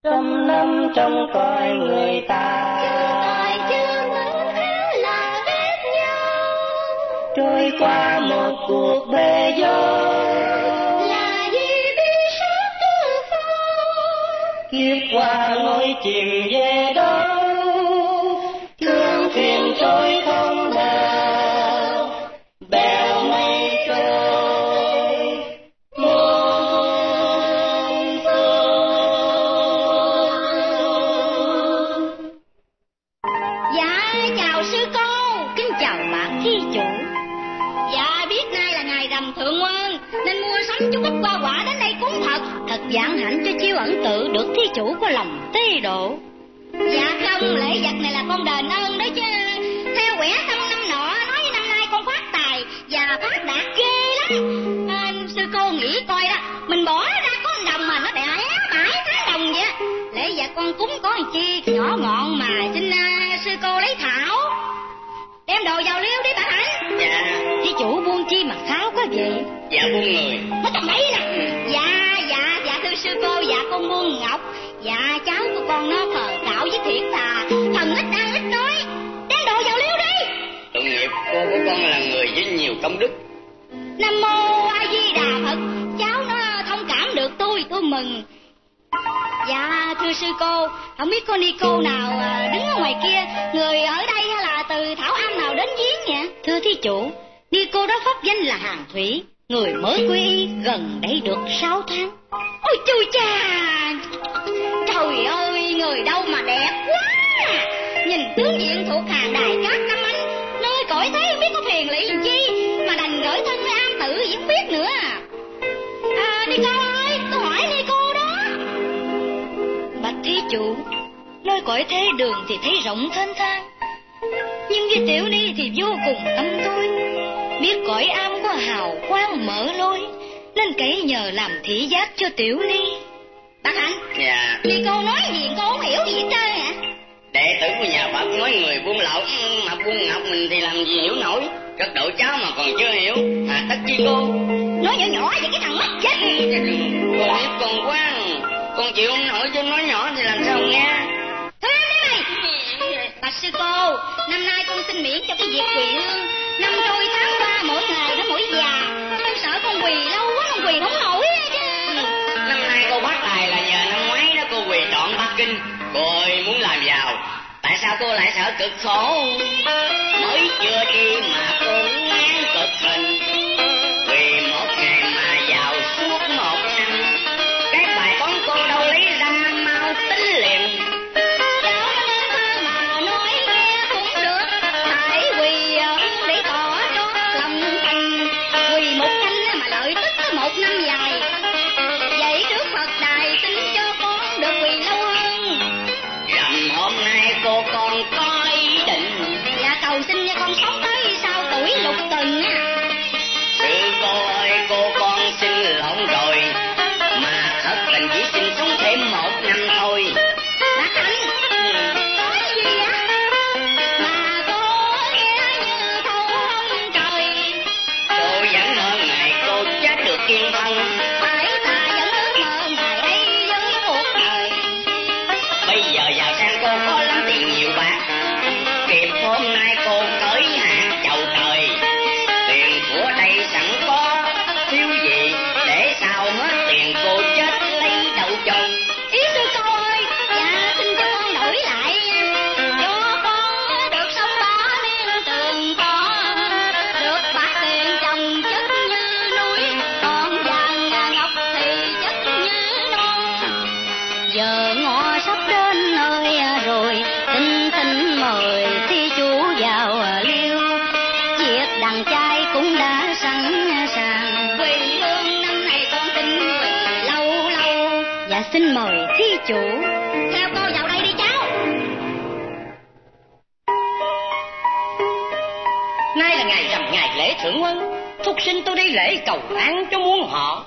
trăm năm trong cõi người ta, chưa muốn thế là ghét nhau, trôi qua một cuộc bể dâu, là vì biết sát tư phong, kiếp qua ngôi chìm về đâu, thương thuyền trôi không bờ, bèo mây trôi muôn phương. Dạ chào sư cô, kính chào bác thí chủ. Dạ biết nay là ngày rằm thượng nguyên nên mua sắm chút ít hoa quả đến đây cúng Phật. Thật vãn hạnh cho chiêu ẩn tự được thí chủ có lòng tế độ. Dạ không, lễ vật này là con đền ơn đó chứ. Theo quẻ tâm năm nọ nói năm nay con phát tài và phát đạt ghê lắm. Sư cô nghĩ coi đó, mình bỏ ra có 1 đồng mà nó đẻ 7 đồng vậy. Lễ vật con cúng có một chi nhỏ ngọn mà xin sư cô lấy thảo đem đồ vào liêu đi bà Hạnh. Dạ. Thí chủ buôn chi mà kháo quá vậy? Dạ buôn người. Nó tầm bậy nè. Dạ thưa sư cô, dạ con buôn ngọc. Dạ cháu của con nó thờ đạo với thiện thà, thần ít ăn ít nói, đem đồ vào liêu đi. Tội nghiệp cô của con là người với nhiều công đức. Nam mô A Di Đà Phật. Cháu nó thông cảm được tôi mừng. Dạ thưa sư cô, không biết có ni cô nào đứng ở ngoài kia, người ở đây hay là từ Thảo Am nào đến viếng nhỉ? Thưa thí chủ, ni cô đó pháp danh là Hàng Thủy, người mới quy y gần đây được 6 tháng. Ôi chui cha, trời ơi, người đâu mà đẹp quá. Nhìn tướng diện thuộc hàng đài các năm anh, nơi cõi thế không biết có phiền lụy gì chi mà đành gửi thân với am tự gì không biết nữa. Ni cô ơi, tôi hỏi ni cô đó. Bạch thí chủ, nơi cõi thế đường thì thấy rộng thênh thang, nhưng với tiểu ni thì vô cùng tâm tôi. Biết cõi am có hào quang mở lối, nên cậy nhờ làm thị giác cho tiểu ni. Bác Hạnh. Dạ. Ni cô nói gì cô không hiểu gì hết trơn hả? Đệ tử của nhà Phật nói người buôn lậu mà buôn ngọc mình thì làm gì hiểu nổi. Rất độ cháu mà còn chưa hiểu. Tất chi cô. Nói nhỏ nhỏ vậy cái thằng mất chết. Con biết con quá. Con chịu không nổi chứ nói nhỏ thì làm sao nghe. Thôi em đây. Bạch sư cô, năm nay con xin miễn cho cái việc quỳ hương. Năm trôi tháng qua mỗi ngày nó mỗi già. Con sợ con quỳ lâu quá con quỳ không nổi chứ. Năm nay cô phát tài là nhờ năm ngoái đó cô quỳ trọn Bắc Kinh. Cô ơi muốn làm giàu, tại sao cô lại sợ cực khổ? Mới chưa đi mà cô ngán cực hình, vì một ngày mà giàu suốt 1 năm. Cái bài toán cô đâu lấy ra mau tính liền. Cháu mà nói nghe cũng được, phải quỳ để tỏ trót lòng thành. Quỳ 1 canh mà lợi tức 1 năm dài. Vậy trước Phật đài xin cho con được quỳ lâu hơn. Rằm hôm nay cô còn có ý định. Dạ cầu xin cho con sống tới sau tuổi lục tuần á. Sư cô ơi, cô con xin lộn rồi, mà thật tình chỉ xin sống thêm 1 năm thôi. Bác Hạnh, nói gì vậy? Mà cô nghe như thâu hông trời. Cô vẫn mơ ngày cô chết được kiên thân. Phải ta vẫn ước mơ ngày ấy với cuộc đời. Bây giờ giàu sang cô có lắm tiền nhiều bạc, kịp hôm nay cô cởi hạt chầu trời. Tiền của đây sẵn có, thiếu gì để sao hết tiền cô chết lấy đâu chôn. Ý sư cô ơi, dạ xin cho con đổi lại, cho con được sống 3 niên trường thọ, được bạc tiền chồng chất như núi, còn vàng ngọc thì chất như non. Giờ ngọ sắp đến nơi rồi, xin mời thí chủ vào liêu. Việc đàn trai cũng đã sẵn sàng, quỳ hương năm nay con xin quỳ lâu lâu. Dạ xin mời thí chủ theo cô vào đây đi cháu. Nay là ngày rằm, ngày lễ thượng nguyên, thúc sinh tôi đi lễ cầu an cho muôn họ.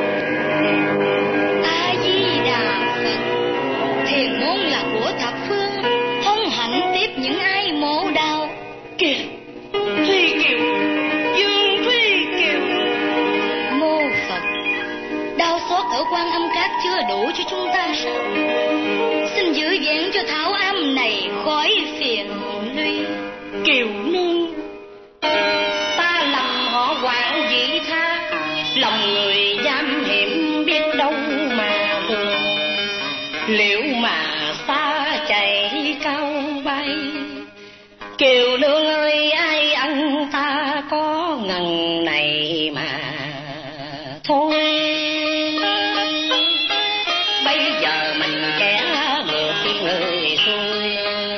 A Di Đà Phật. Thiền môn là của thập phương, hân hạnh tiếp những ai mổ đau. Kìa, Thủy Kiều, Dương Thủy Kiều. Mô Phật. Đau xót ở Quan Âm Các chưa đủ cho chúng ta sao? liệu mà xa chạy cao bay, kiều nương ơi ai ăn ta có ngần này mà thôi. Bây giờ mình kẻ ngược người xuôi,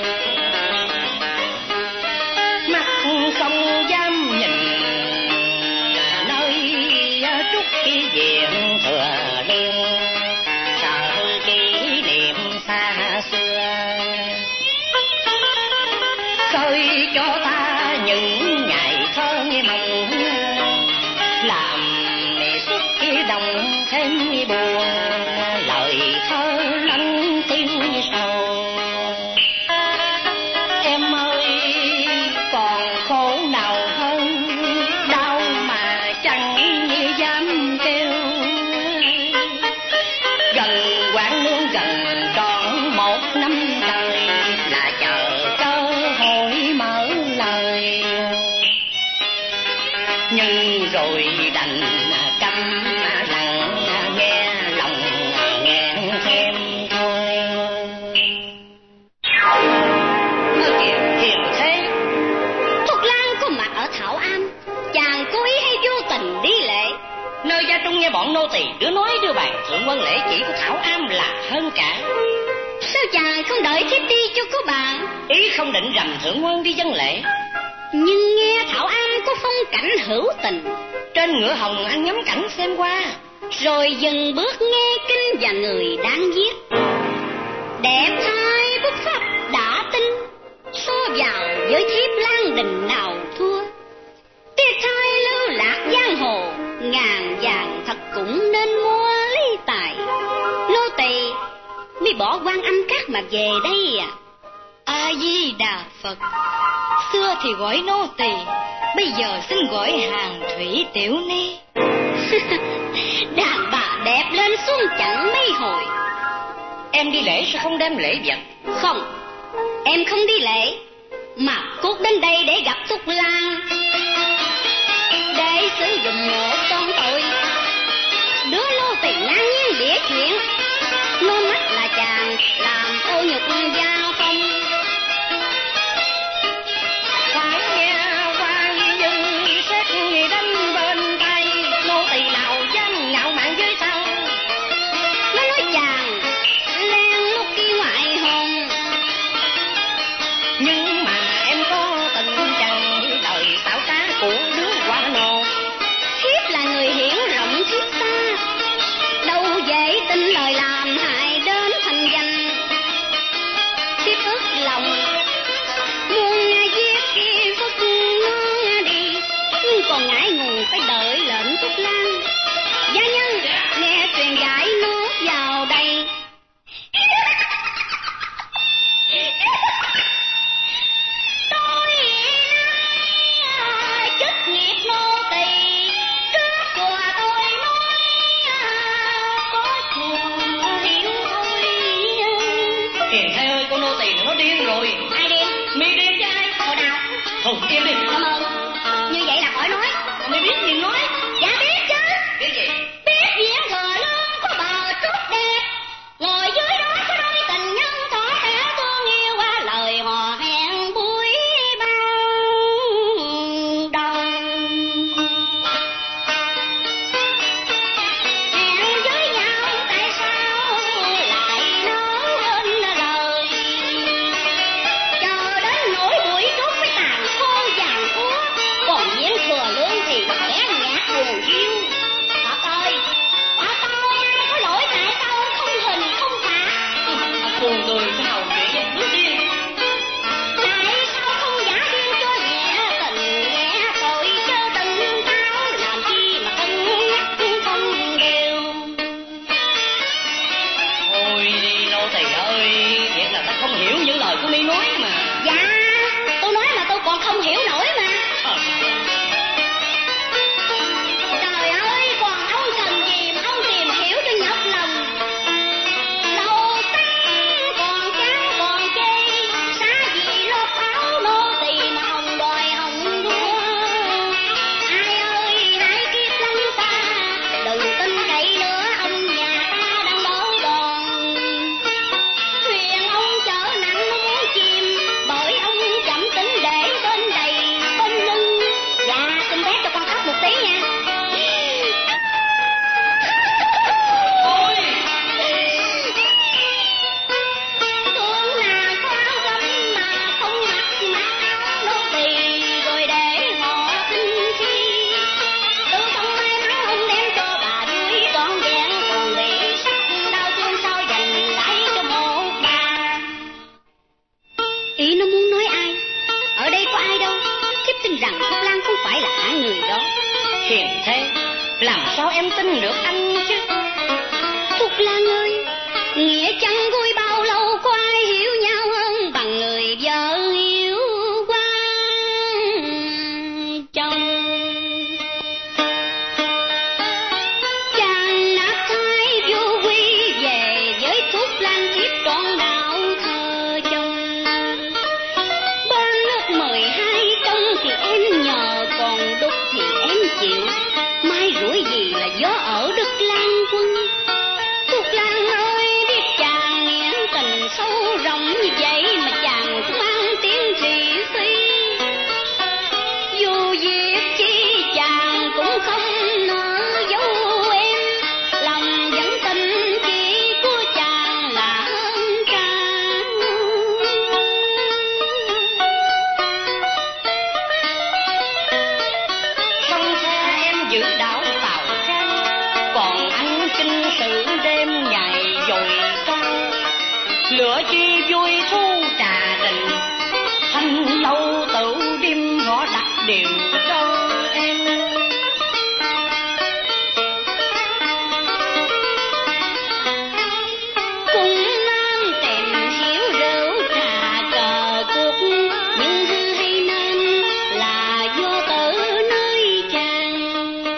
mắt không dám nhìn nơi trúc cái diện thừa lương, sợ kỷ niệm xa xưa khơi cho ta những ngày thơ mộng, làm suốt cái đồng thêm buồn, lời thơ lắng tiếng sầu. Em ơi còn khổ nào hơn, đau mà chẳng dám kêu, gần quán nương gần trọn một năm trời, là chờ cơ hội mở lời, nhưng rồi đành câm lặng nghe lòng nghẹn thêm thôi. Hiền thế, Thuốc Lan có mặt ở Thảo Am, chàng cố ý hay vô tình đi lễ? Nơi gia trung nghe bọn nô tỳ đứa nói đưa bàn thượng quân lễ chỉ của Thảo Am là hơn cả. Sao chàng không đợi thiếp đi cho có bàn? Ý không định rằm thượng quân đi dân lễ, Nhưng nghe Thảo Am có phong cảnh hữu tình, trên ngựa hồng ăn ngắm cảnh xem qua, rồi dừng bước nghe kinh và người đang viết. Đẹp thay bút pháp đã tinh, so vào với thiếp Lan Đình nào thua. Tiếc thay lưu lạc giang hồ, ngàn vàng thật cũng nên mua lý tài. Nô tỳ mi bỏ Quan Âm Các mà về đây à? A Di Đà Phật. Xưa thì gọi nô tỳ, bây giờ xin gọi hàng thủy tiểu ni. Đàn bà đẹp lên xuống chẳng mấy hồi. em đi lễ sao không đem lễ vật? Không, em không đi lễ, mà cốt đến đây để gặp Thục Lan, để sử dụng một con tội. Đứa nô tỳ ngang nhiên bịa chuyện, nô mắt là chàng làm ô nhục giao phong. Phải nghe qua dân xét người đánh bên tay, nô tỳ nào dám ngạo mạn với sao? Nó nói chàng len lúc kia ngoại hồn, Nhưng mà em có tình chẳng đời xảo trá của đứa qua nô. thiếp là người hiển rộng thiếp xa, đâu dễ tin lời làm hại đến thành danh. Thiếp ước lòng muốn giết kia phất nó đi, nhưng còn ngại ngùng phải đợi lệnh Thục Lan. Gia nhân nghe truyền giải nó vào đây. Tôi chức nghiệp nô tỳ, trước chùa tôi nói có chùa hiểu thôi. Hiền thê ơi, con nô tỳ nó điên rồi. Ai điên? Mi điên chứ ai? Hồi nào? Thôi im đi. Cảm ơn. Như vậy là khỏi nói. Mi biết gì nói? Dạ biết chứ. Biết gì? Biết diễn gờ lương có bờ trúc đẹp, ngồi dưới đó có đôi tình nhân tỏ vẻ thương yêu qua lời hò hẹn buổi ban đầu. Hẹn với nhau tại sao lại nói lên lời, chờ đến nỗi buổi trúc với tàn khô vàng úa, còn diễn thừa lương thì khẽ nhạt buồn hiu. Thật ơi, ai có lỗi tại sao không hình không phạt? Buồn cười sao chuyện với bước điên. Tại sao không giả điên cho nhẹ tình nhẹ tội, chớ đừng tao làm chi mà cân nhắc không đều. Thôi đi nô tỳ ơi, thiệt là ta không hiểu những lời của mi nói mà. Dạ, tôi nói mà tôi còn không hiểu nổi mà. Trời ơi, còn ông cần gì mà ông tìm hiểu cho nhọc lòng. Đầu tiên còn cha làm sao em tin được anh chứ? Thục Lan ơi, nghĩa chẳng vui bao lâu có ai hiểu nhau hơn bằng người vợ yêu qua chồng. Chàng nạp thái vô quy về với Thục Lan kiếp trọn đạo thờ chồng. Ban nước 12 công thì em nhờ, còn đúc thì em chịu. Mai rủi gì là gió ở Đức Lan Quân. Thục Lan ơi, biết chàng nghĩa tình sâu rộng như vậy mà chàng cũng mang tiếng thị phi. Dù việc chi chàng cũng không nỡ dấu em, lòng vẫn tin chỉ của chàng là hơn cả. Sông xa em giữ đảo Tàu Trang, còn anh kinh sự đêm ngày dồi cao. Lửa chi vui thu trà đình, thanh lâu tự đêm họ đặt điều cho em. Cùng nam tìm hiểu rượu trà cờ cuộc, nhưng hư hay nên là do tử nơi chàng.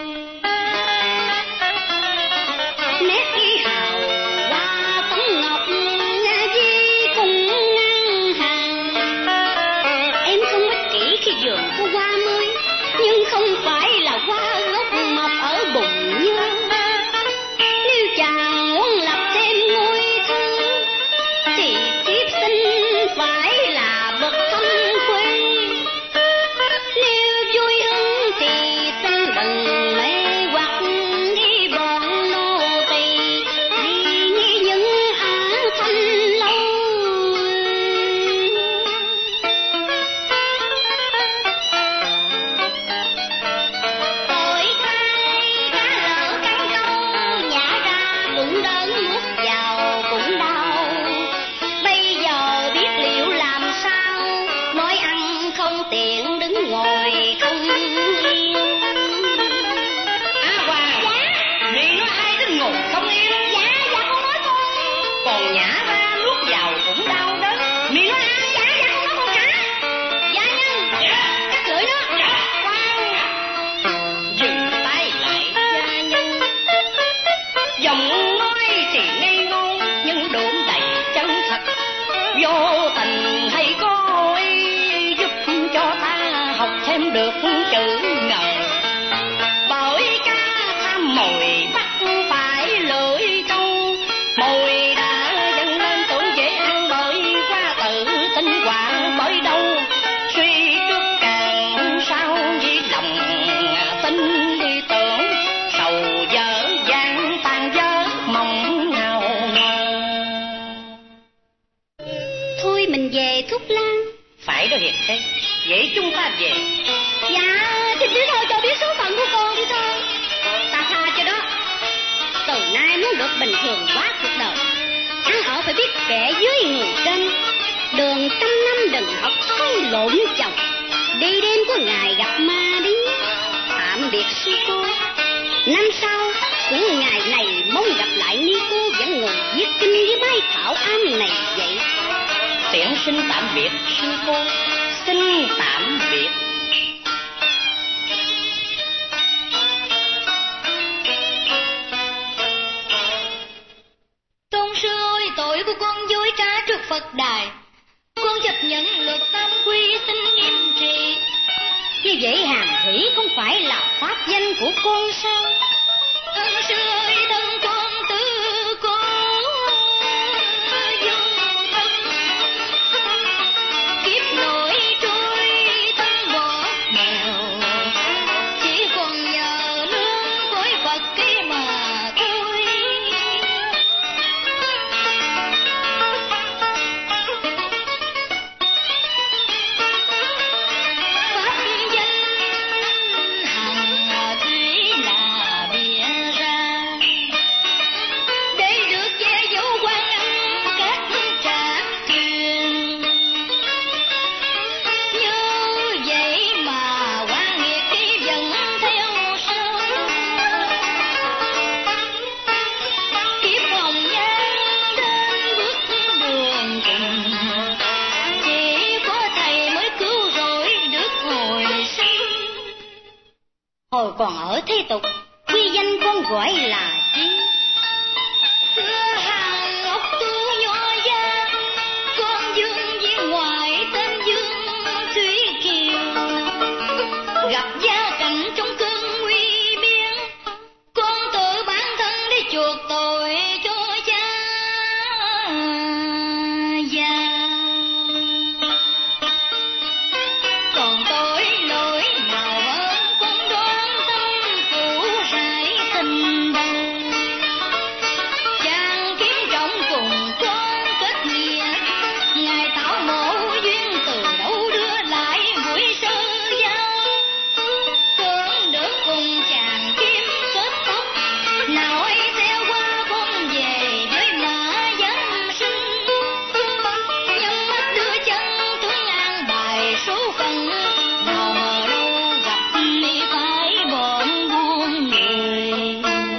Nét ý hào hoa tấm ngọc di cùng ngang hàng. Em không ích kỷ khi vườn có hoa mới, nhưng không phải là hoa gốc mọc ở bụng nhơ. Nếu chàng muốn lập thêm ngôi thứ thì kiếp sinh phải là bậc thâm quê. Nếu vui hứng thì xin đừng mê hoặc đi bọn nô tỳ, hãy nghe những thanh lâu. Tội thay đã lỡ cắn câu, nhả ra cũng đớn nuốt vào cũng đau. Bây giờ biết liệu làm sao, nói ăn không tiện đứng ngồi không yên. Á Hoàng, miệng nói ai đến ngồi không yên. Dạ con nói con. Còn nhả ra nuốt vào cũng đau đó. Miệng nói ai? Dạ con nói con cả. Dạ nhân, cắt lưỡi nó. Dừng tay lại gia nhân. Giọng nói thì ngây ngô nhưng đượm đầy chân thật. Vô tình hay có ý giúp cho ta học thêm được chữ ngờ. Bởi ca tham mồi bắt phải lưỡi câu, mồi đã dâng lên tưởng dễ ăn bởi qua tự tinh quả bởi đâu. Suy trước càng sao vì lòng tin đi tưởng, sầu dở dang tan vỡ mong ngào ngờ. Thôi mình về Thục Lan. Phải đó Hiền Khê, vậy chúng ta về. Dạ, thì chỉ thôi cho biết số phận của con đi thôi. Ta tha cho đó. Từ nay muốn được bình thường quá cuộc đời, ăn ở phải biết kệ dưới người trên. Đường trăm năm đừng học không lộn chồng, đi đêm có ngày gặp ma đi. Tạm biệt sư cô. Năm sau cũng ngày này mong gặp lại ni cô vẫn ngồi viết kinh với bái thảo am này vậy. Tiễn xin tạm biệt sư cô, xin tạm biệt. Tôn sư ơi, tội của con dối trá trước Phật đài, con chấp nhận luật tam quy xin nghiêm trị. Như vậy Hàm Thủy không phải là pháp danh của con sao? Ân sư ơi, thân con tư cố vô tâm, kiếp nổi trôi tâm bỏ mèo, chỉ còn nhờ nương cõi Phật kia mà thôi. Pháp danh Hằng Thủy là bìa ra, hồi còn ở thế tục, quy danh con gọi là chi? Xưa hàng ngọc tú nhỏ da, con Dương viên ngoại tên Dương Thúy Kiều. Gặp gia cảnh trong cơn nguy biên, con tự bản thân để chuộc tội cho cha già. Còn tôi lỗi nào hơn con đoán tâm phụ rải tình đầu. Chàng kiếm trọng cùng con kết nghĩa, ngài tạo mộ duyên từ đâu đưa lại buổi sơ giao. Tưởng được cùng chàng kiếm kết tóc, nào ấy theo qua con về với mã giáng sinh. Nhắm mắt đưa chân thương an bài số phận, nào ngờ đâu gặp ni phải bọn buôn người.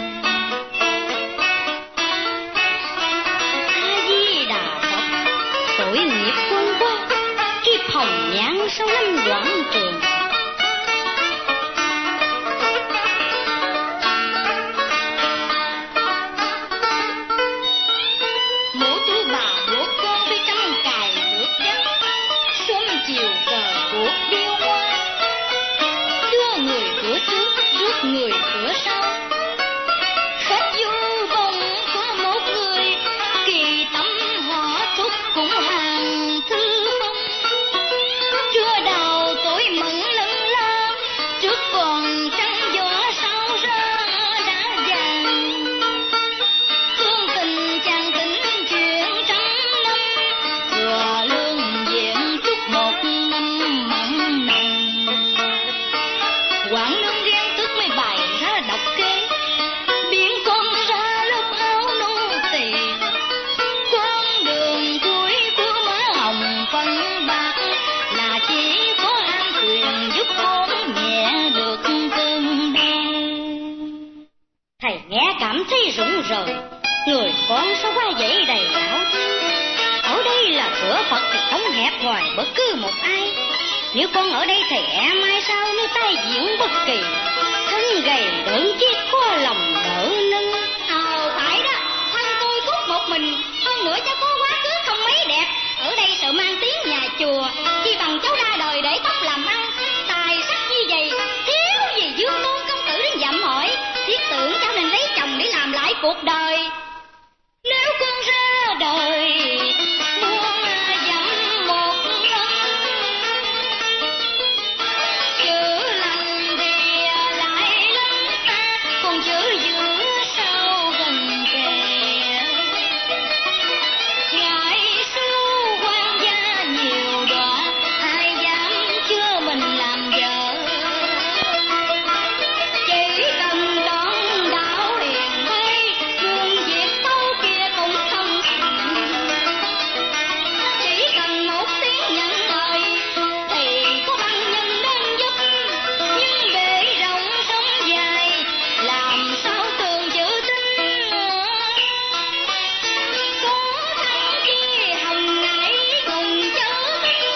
A Di Đà Phật, tội nghiệp con quá, kiếp hồng nhan sau năm Quảng Trường. Mũ tú bà buộc con với trăm cài nước đất, xuân chiều cờ cuộc điêu hoa. Đưa người cửa trước, rước người cửa sau. Khách du bồng có một người, kỳ tâm họ thúc cũng hàng thư phong. Chưa đào tuổi mẫn lân la, trước còn trăng gió sao ra đã vàng. Thương tình chàng tính chuyện trăm năm, thừa lương diện chúc một năm mộng nồng. Quảng Lương ghen tức mới bày ra độc kế, biến con ra lớp áo nô tỳ. Con đường cuối của má hồng phân bạc, là chỉ có an quyền giúp con nhẹ được cơn đau. Thầy nghe cảm thấy rụng rời, người con sao qua vậy đầy lão thương. Ở đây là cửa Phật thì không hẹp hoài bất cứ một ai. Nếu con ở đây thì mai sau nếu tai diễn bất kỳ, thân gầy đỡn chết có lòng đỡ nâng. Phải đó, thân tôi cút một mình, hơn nữa cháu có quá khứ không mấy đẹp. Ở đây sợ mang tiếng nhà chùa, chi bằng cháu ra đời để tóc làm ăn. Tài sắc như vậy, thiếu gì Dương Tôn công tử đến dặm hỏi. Thiết tưởng cháu nên lấy chồng để làm lại cuộc đời. Nếu con ra đời muôn dặm một lần, chữ lành thì lại lắm ta, còn chữ giữa sau gần kề. Ngại số quan gia nhiều đọa, ai dám chưa mình làm vợ. Chỉ cần đón đạo hiền mây, muôn việc tâu kia cũng không thành. Chỉ cần một tiếng nhận lời, thì có bằng nhân đến giúp. Nhưng bể rộng sông dài, làm sao tường chữ tin. Có thằng kia hồng ngải cùng chớ tin.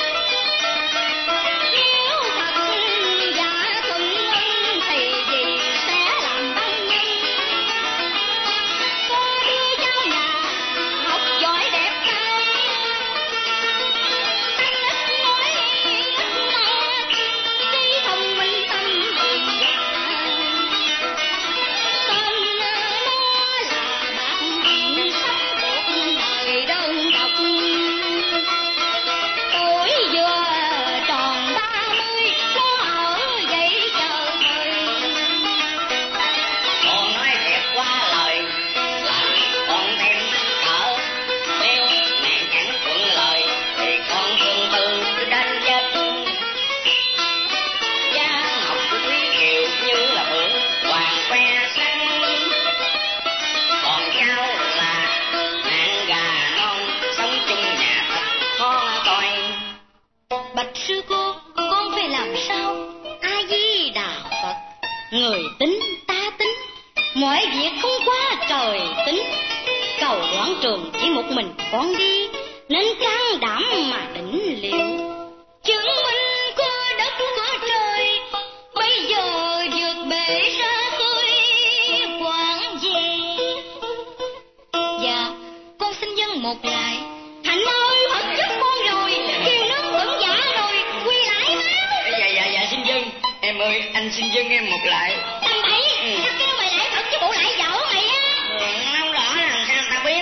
Nếu thật giả thuận ân thì gì sẽ làm băng nhân. Có đứa cháu nhà học giỏi đẹp trai, ăn ít nói ít mà, trí thông minh tâm hiền dạ. Tên nó là bạn hiền sống cuộc đời đơn độc. Tuổi vừa tròn 30, có ở vậy chờ thời. Con nói thiệt quá lời, làm con thêm mắc cỡ. Nếu mẹ chẳng thuận lời, thì con thương tư đến chết. Giá ngọc của Thúy Kiều như là bướm hoàng que xanh. Còn cháu là hạng gà non, sống chung nhà thật khó coi. Bạch sư cô, con phải làm sao? A Di Đà Phật, người tính ta tính, mọi việc không qua trời tính. Cầu Quảng Trường chỉ một mình con đi, nên can đảm mà đỉnh liệu. Chứng minh có đất có trời, bây giờ con một lại. Thành ơi, thật giúp con rồi, kiều nương vẫn giả rồi, quy lại máu. Dạ, xin dân. Em ơi, anh xin dân em một lại. Thằng Bảy, tao kêu mày lại thật chứ bộ lại dở mày á. Không rõ làm sao ta biết.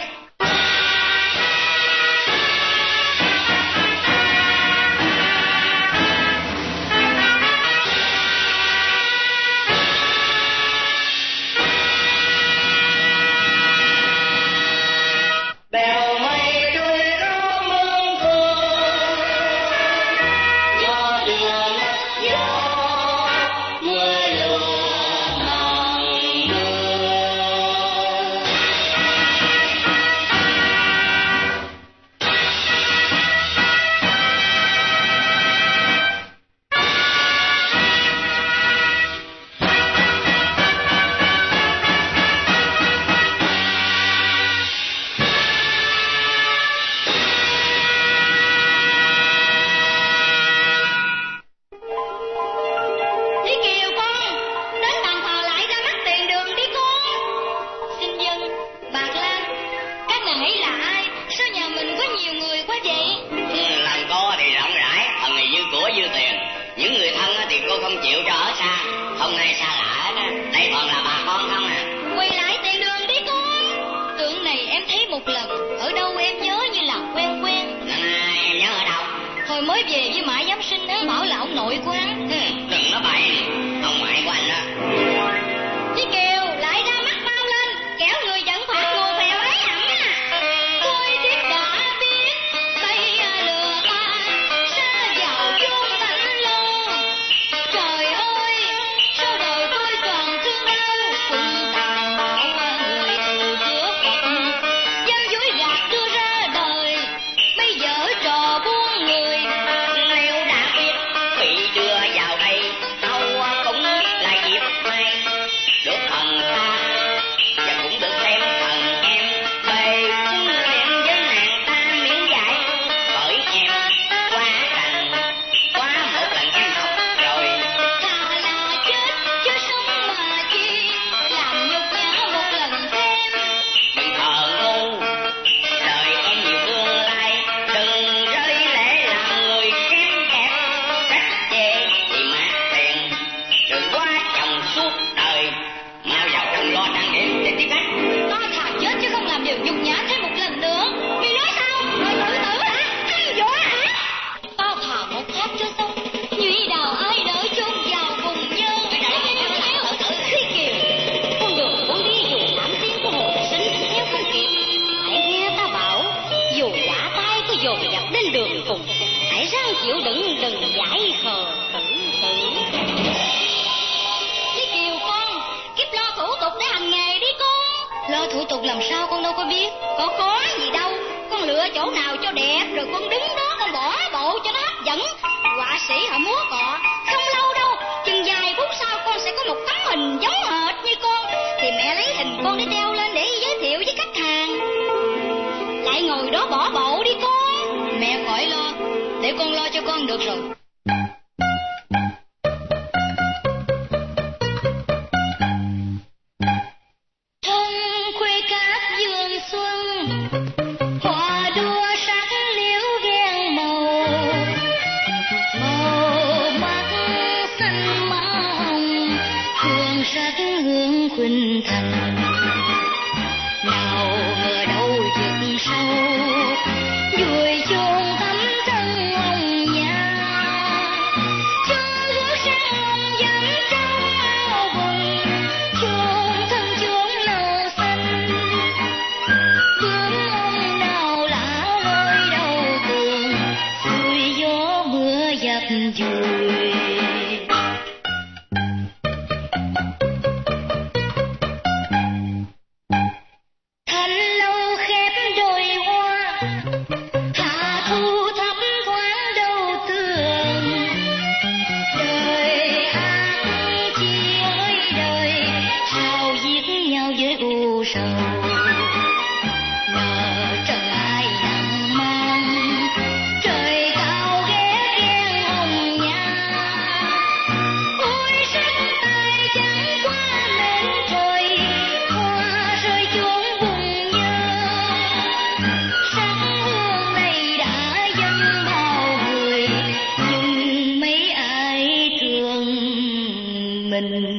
sắc hương này đã dâng bao người, nhưng mấy ai thương mình.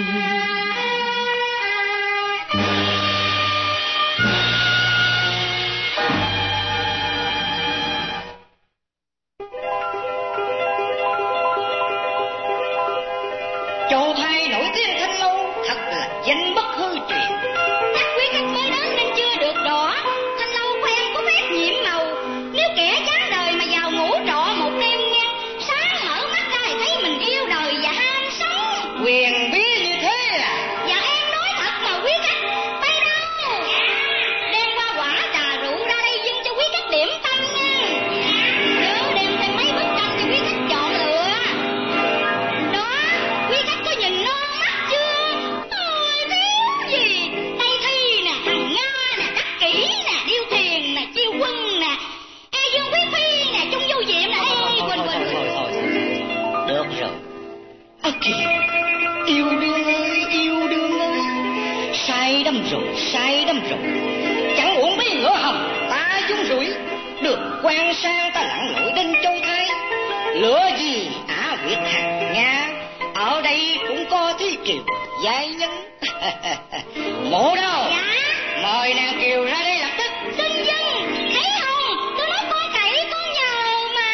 Châu Thái nổi tiếng thanh lâu, thật là danh bất hư truyền. Chắc quý khách mới đến nên chưa được rõ. Thanh lâu của em có phép nhiệm màu. Nếu kẻ chán đời mà vào ngủ trọ một đêm nghe, sáng mở mắt ra thì thấy mình yêu đời và ham sống. Quyền bí như thế à? Dạ em nói thật mà quý khách. Bay đâu? Đem qua quả trà rượu ra đây dâng cho quý khách điểm tâm nha. Nhớ đem thêm mấy bức tranh thì quý khách chọn lựa. Đó, quý khách có nhìn non mắt chưa? Ôi thiếu gì? Tây Thi nè, Hằng Nga nè, Đắc Kỷ nè, Điêu Thiền nè, Chiêu Quân nè, Dương Quý Phi nè, Trung Du Diệm nè. Ê, quên. Được rồi. Kìa, yêu đương ơi, say đắm rồi. Chẳng uổng mấy lửa hồng ta dung rủi, được quan sang ta lặn lội đến Châu Thái. Lửa gì Á Việt Hằng Nga, ở đây cũng có Thi Kiều giai nhân. Mộ đâu? Dạ. Mời nàng Kiều ra đây lập tức. Xin dân, thấy không? Tôi nói con cậy con nhờ mà.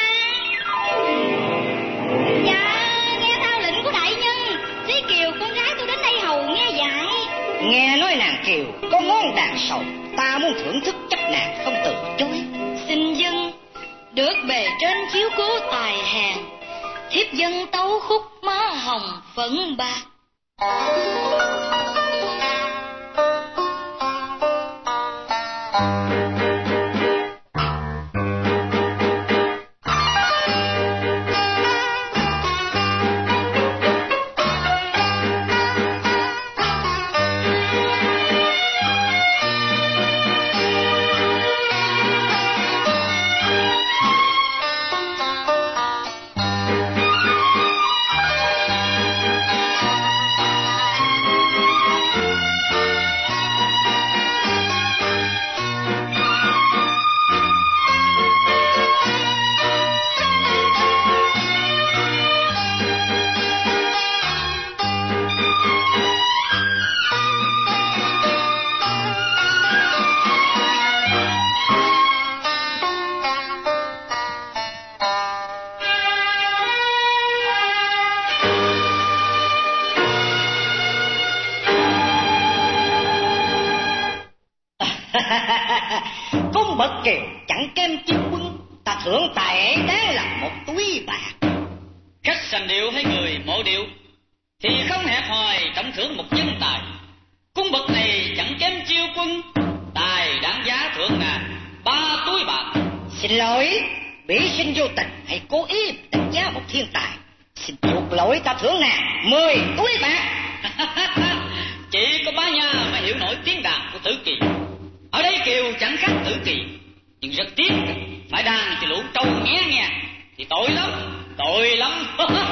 Dạ, nghe tao lệnh của đại nhân, Thí Kiều con gái tôi đến đây hầu nghe dạy. Nghe nói nàng Kiều có ngón đàn sầu, ta muốn thưởng thức chắc nàng không từ chối. Xin dân, được bề trên chiếu cố tài hàng, thiếp dân tấu khúc má hồng phấn bạc. Cung bậc Kiều chẳng kém Chiêu Quân, ta thưởng tài ấy đáng là một túi bạc. Khách sành điệu hay người mộ điệu thì không hẹp hòi trọng thưởng một nhân tài. Cung bậc này chẳng kém Chiêu Quân, tài đáng giá thưởng ngàn 3 túi bạc. Xin lỗi, bỉ sinh vô tình hay cố ý đánh giá một thiên tài. Xin chuộc lỗi, ta thưởng nàng 10 túi bạc. Chỉ có bá nha mà hiểu nổi tiếng đàn của Tử Kỳ. Ở đây Kiều chẳng khác Tử Kỳ, nhưng rất tiếc phải đàn cho lũ trâu nghe thì tội lắm.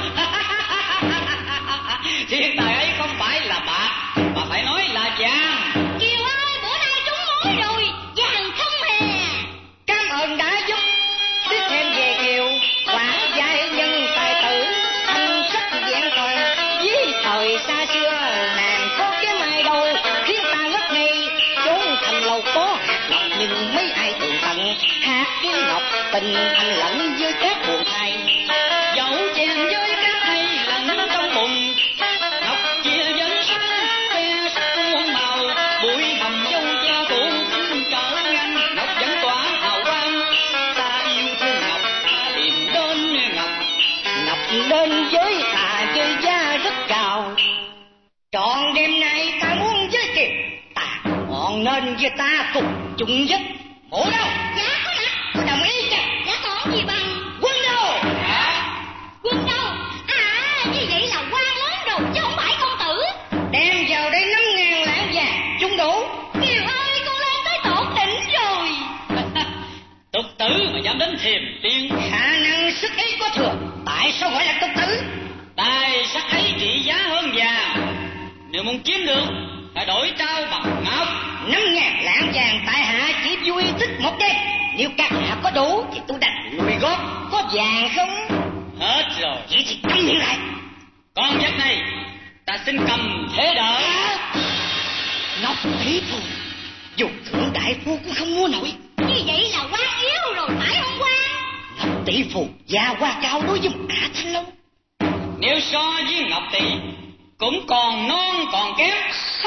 Thiên tài ấy không phải là bạc mà phải nói là vàng. Kiều ơi, bữa nay trúng mối rồi, vàng không hề. Cảm ơn đã giúp. Tiếp thêm về Kiều, quả giai nhân tài tử, thanh sắc vẹn toàn. Với thời xa xưa nàng có cái mai đâu khiến ta ngất ngây. Chốn thành lâu có hạt ngọc nhưng mấy ai tường tận, hạt kim ngọc tình thành lẫn với các buồn thai. Dẫu chèn với các hay lẫn trong bụng, ngọc chia dân xanh khoe sắc muôn màu, bụi hồng châu cha cuộn kính trở ngăn, ngọc vẫn tỏa hào quang. Ta yêu thương ngọc, tìm đến ngọc, Ngọc đến với ta với giá rất cao. Trọn đêm nay ta muốn với Kiều, ta ngọn nên với ta cùng chung giấc. Mộ đâu? Dạ có mặt. Có đồng ý chăng? Dạ còn gì bằng. Quân đâu? Quân đâu? À, như vậy là quan lớn rồi chứ không phải công tử. Đem vào đây 5.000 lạng vàng chung đủ. Kiều ơi, con lên tới tột đỉnh rồi. tục tử mà dám đến thềm tiên. Khả năng sức ấy có thừa, tại sao gọi là tục tử? Tài sắc ấy trị giá hơn vàng, nếu muốn chiếm được phải đổi trao bằng ngọc. 5.000 lạng vàng tại hạ chỉ vui thích một đêm. Nếu các hạ có đủ thì tôi đặt lùi gót. Có vàng không? Hết rồi. Vậy thì câm miệng lại. Con vật này ta xin cầm thế đỡ. Ngọc tỷ phù dù thượng đại phu cũng không mua nổi. Như vậy là quá yếu rồi phải không quan? Ngọc tỷ phù già qua cao đối với một ả thanh lâu. Nếu so với Ngọc tỷ cũng còn non còn kém.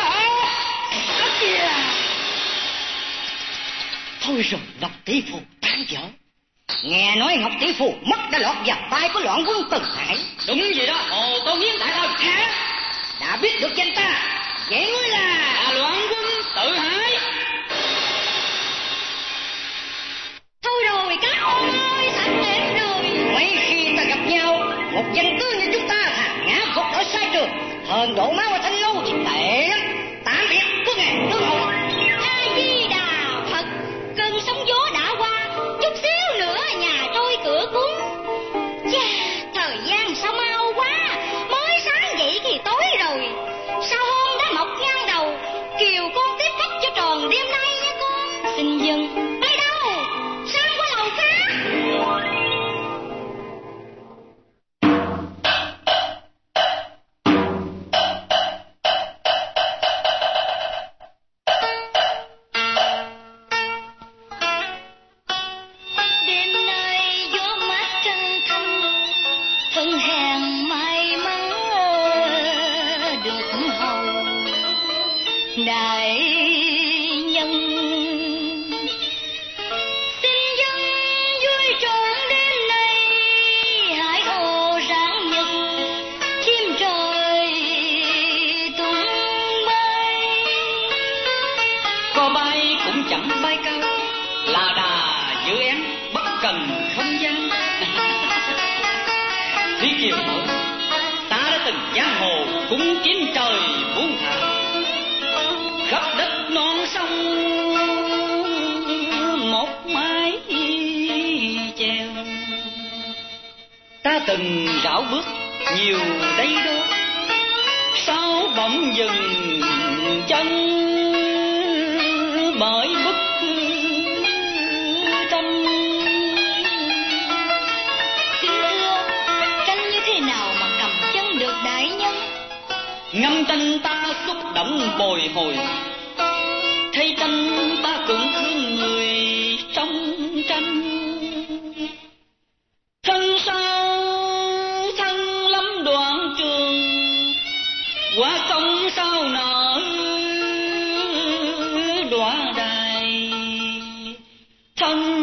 Kìa. Thôi rồi Ngọc tỷ phù tan vỡ. Nghe nói Ngọc tỷ phù mất đã lọt vào tay của Loạn Quân Từ Hải. Đúng vậy đó, Hồ Tô Hiến đại thần. Hả? Đã biết được danh ta. Vậy ngươi là Loạn Quân Từ Hải. Thôi rồi các ông ơi, sạch đẹp rồi. mấy khi ta gặp nhau, một danh tướng như chúng ta thà ngã gục ở sai trường, hơn đổ máu ở thanh lâu thì tệ lắm. Tạm biệt quốc nghệ tướng hầu. A Di Đà Phật. Cơn sóng gió đã qua, chút xíu nữa nhà trôi cửa cuốn. Chà, thời gian sao mau quá. Mới sáng dậy thì tối rồi. Sao hôm đã mọc ngang đầu. Kiều con tiếp khách cho tròn đêm nay nha con. Xin dừng. Tới đâu? Sang qua lầu khác. Đêm nay gió mát trăng thanh, thân hèn may mắn được hầu đại nhân. Xin dân vui trọn đêm nay, hải hồ rạng nhật, chim trời tung bay. Có bay cũng chẳng bay cao, là đà giữ én bất cần không gian. Thúy Kiều nói, ta đã từng giang hồ cúng kiến trời buông thả, khắp đất non sông một mái chèo. Ta từng rảo bước nhiều đây đó, sao bỗng dừng chân bởi bức tranh. Kính thưa, tranh như thế nào mà cầm chân được đại nhân? Ngâm tranh ta xúc động bồi hồi, thấy tranh ta cũng thương người trong tranh. Thân sao thân lắm đoạn trường, qua công sao nở đóa đài. Thân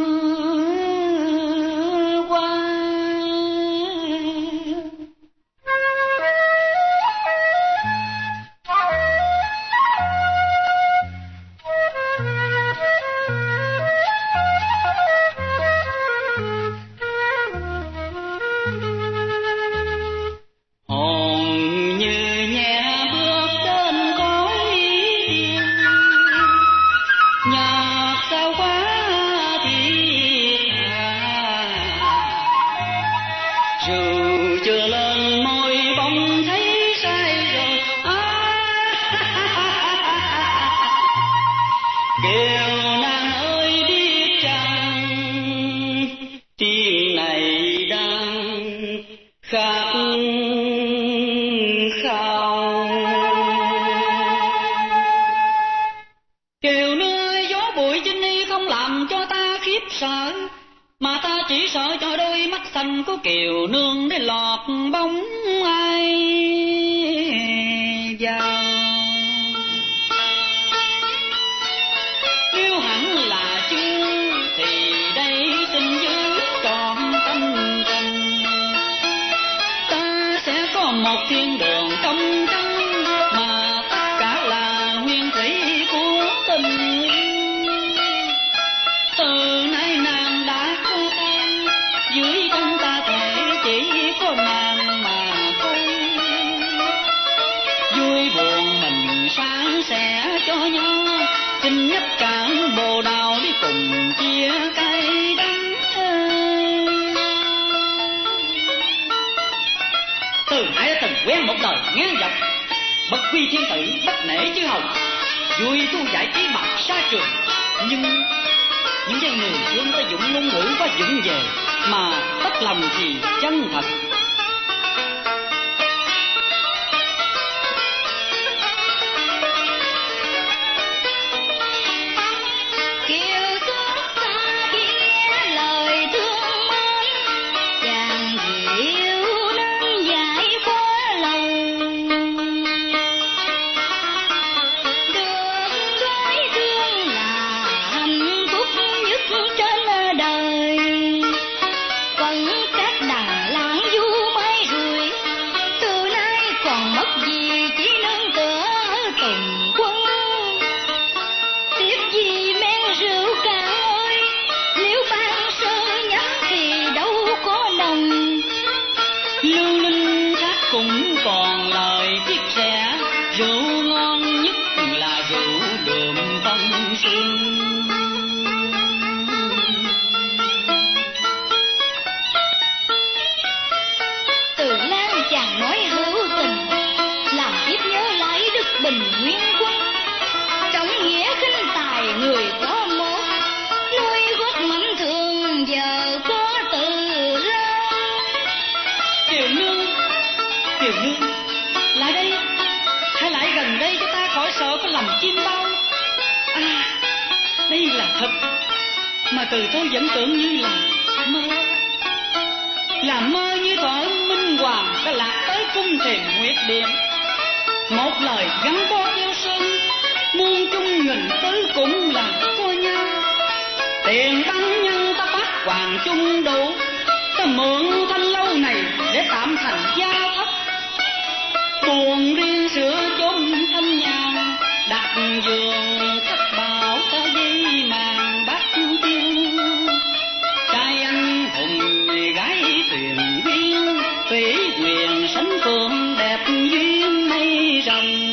của Kiều nương để lọt bóng ai vào. Nếu hẳn là chưa thì đây xin giữ trọn tâm tình. Ta sẽ có một thiên đường trong trắng mà tất cả là nguyên thủy của tình yêu. Từ nay nàng đã có con, dưới thân ta thể chỉ có nàng mà thôi. Vui buồn mình sáng sẻ cho nhau, xin nhấp cạn bồ đào đi cùng chia cay đắng. Từ Hải đã từng quen một đời ngang dọc, bất quy thiên tử, bất nể chư hầu, vui tu giải trí bạc xa trường. Nhưng những cái người thương ta dụng ngôn ngữ quá vụng về, mà tất lòng thì chân thật. Mà từ tôi vẫn tưởng như là mơ như thuở Minh Hoàng đã lạc tới cung Thiền Nguyệt Điện. Một lời gắn bó keo sơn, muôn chung nghìn tứ cũng là cô nhau. Tiền tăng nhân ta bắt hoàng chung đủ, ta mượn thanh lâu này để tạm thành gia thất. Buồn riêng sửa chốn thanh nhàn, đặt giường thất bảo ca dây màn bát tiên. Trai anh hùng gái thuyền viên, thủy quyền sánh phượng đẹp duyên mây rồng.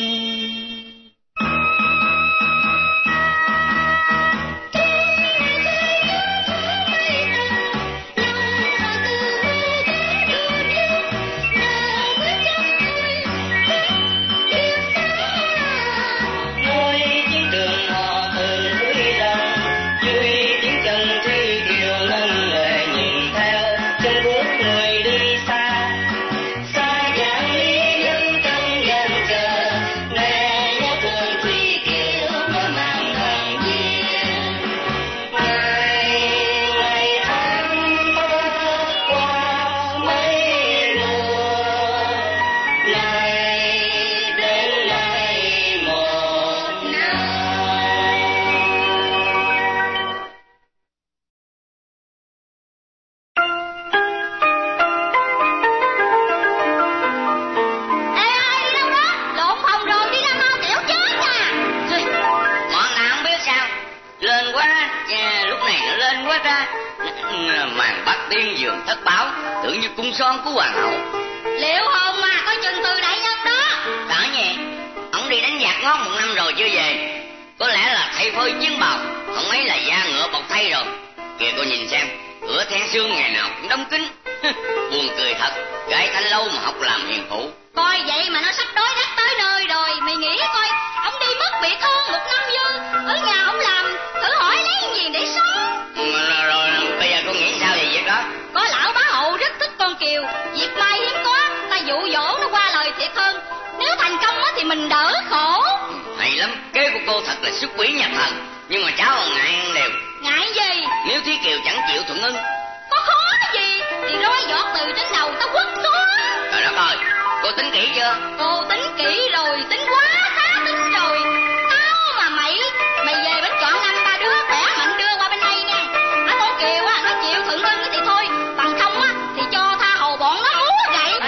Son của hoàng hậu Liệu Hồn mà coi chừng từ đại nhân đó. Tỏ nhỉ, ông đi đánh giặc ngót 1 năm rồi chưa về. Có lẽ là thay phơi chiến bào, ông ấy là da ngựa bọc thay rồi. Kìa cô nhìn xem, cửa then xương ngày nào cũng đóng kín. Buồn cười thật, gái thanh lâu mà học làm hiền phụ. Coi vậy mà nó sắp đói rách tới nơi rồi. Mày nghĩ coi, ông đi mất biệt hơn 1 năm dư, ở nhà ông làm thử hỏi lấy gì để sống. Rồi bây giờ cô nghĩ sao về việc đó? Có lão bá hậu rất thích con Kiều, việc mai hiếm có, ta dụ dỗ nó qua lời thiệt hơn. Nếu thành công thì mình đỡ khổ. Hay lắm, kế của cô thật là xuất quỷ nhập thần. Nhưng mà cháu còn ngại ăn đều. Ngại gì? Nếu Thúy Kiều chẳng chịu thuận ưng. Có khó gì, thì roi giọt từ trên đầu ta quất xuống. Trời đất ơi, cô tính kỹ chưa? Cô tính kỹ rồi, tính quá khá tính rồi. Tao mà mày về bến chọn 5-3 đứa khỏe mạnh đưa qua bên đây nha. Con Kiều á, nó chịu thuận ưng thì thôi, bằng không á thì cho tha hồ bọn nó hú vậy.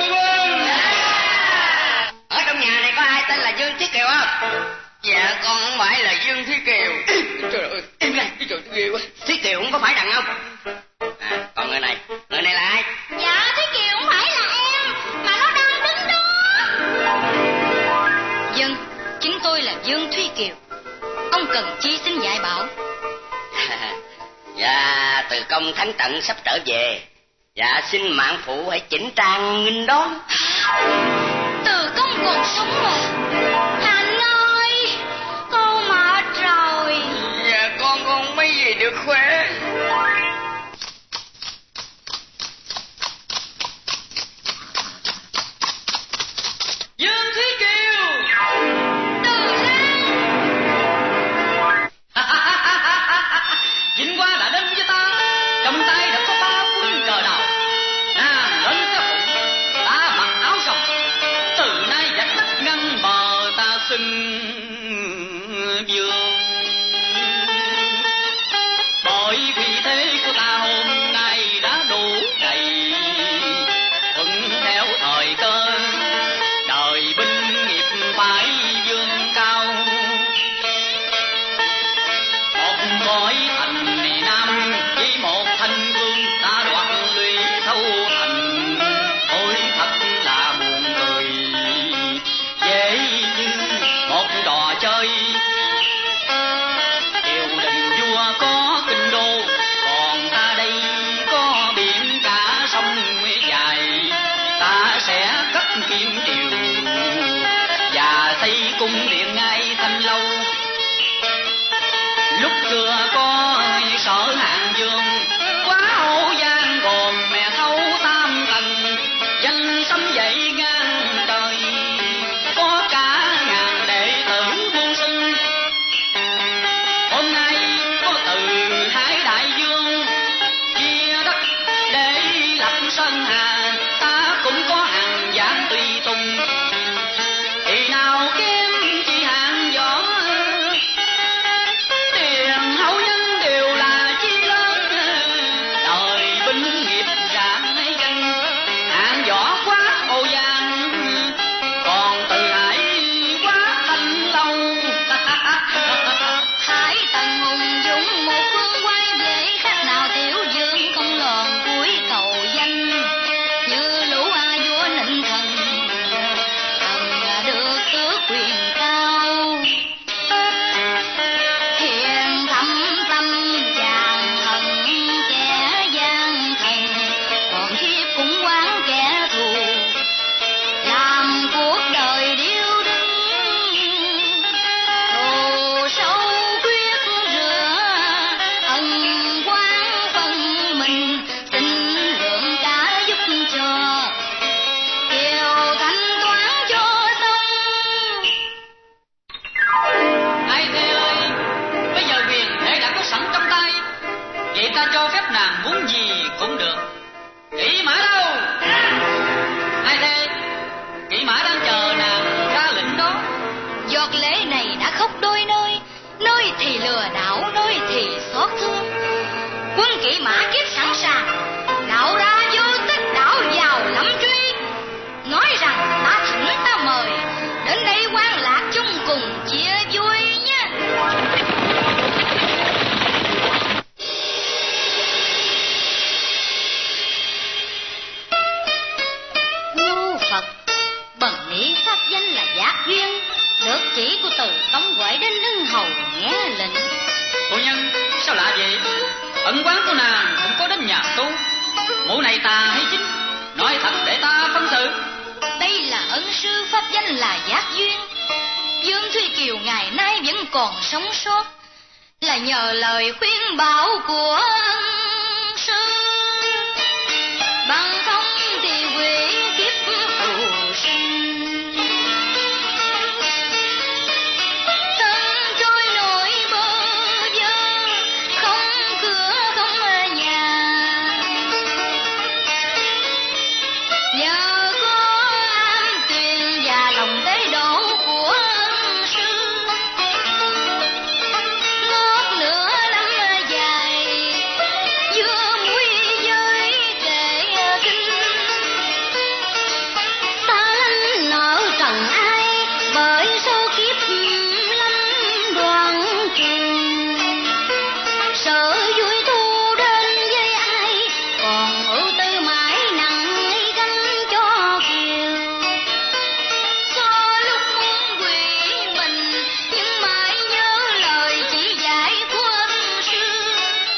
Ở trong nhà này có ai tên là Dương Thúy Kiều không? Dạ con không phải là Dương Thúy Kiều. Trời ơi, im lại, trời ơi, ghê quá. Thúy Kiều không có phải đàn ông. Còn người này là ai? Dạ Thúy Kiều không phải là em, mà nó đang đứng đó. Dân, chính tôi là Dương Thúy Kiều. Ông cần chi xin dạy bảo. Dạ, từ công thánh tận sắp trở về. Dạ, xin mạng phụ hãy chỉnh trang nghênh đón. Từ công còn sống mà. Thành ơi, con mệt rồi. Dạ, con không mấy gì được các nàng muốn gì cũng được. Kỵ mã đâu? Ai thế? Kỵ mã đang chờ nàng ra lệnh đó. Giọt lễ này đã khóc đôi nơi, nơi thì lừa đảo, nơi thì xót thương. Quân kỵ mã kiếp sẵn sàng, đạo ra vô tích đảo vào lâm truy. Nói rằng ta thỉnh ta mời, đến đây quan lạc chung cùng chia vui nhé. Ngu Phật, bần nghĩ pháp danh là Giác Duyên, được chỉ của Từ Tông gọi đến ưng hầu nghe lệnh. Phu nhân, sao lạ vậy? Ẩn quán của nàng không có đến nhà tu. Mụ này tà hay chính? Nói thật để ta phân xử. Đây là ân sư pháp danh là Giác Duyên. Dương Thúy Kiều ngày nay vẫn còn sống sót, là nhờ lời khuyên bảo của ân sư. Bằng không thì quỷ kiếp tù sinh, thân trôi nổi bơ vơ, không cửa không nhà. Nhờ có am tuyền và lòng tế độ của ân sư, ngót nửa năm dài, vừa muối với kệ kinh. Ta lanh nợ trần ai, bởi số kiếp lâm đoàn trường. Sợ vui thu đến với ai, còn ưu tư mãi nặng gánh cho kiều. Có lúc muốn quỷ mình, nhưng mãi nhớ lời chỉ dạy của ân sư.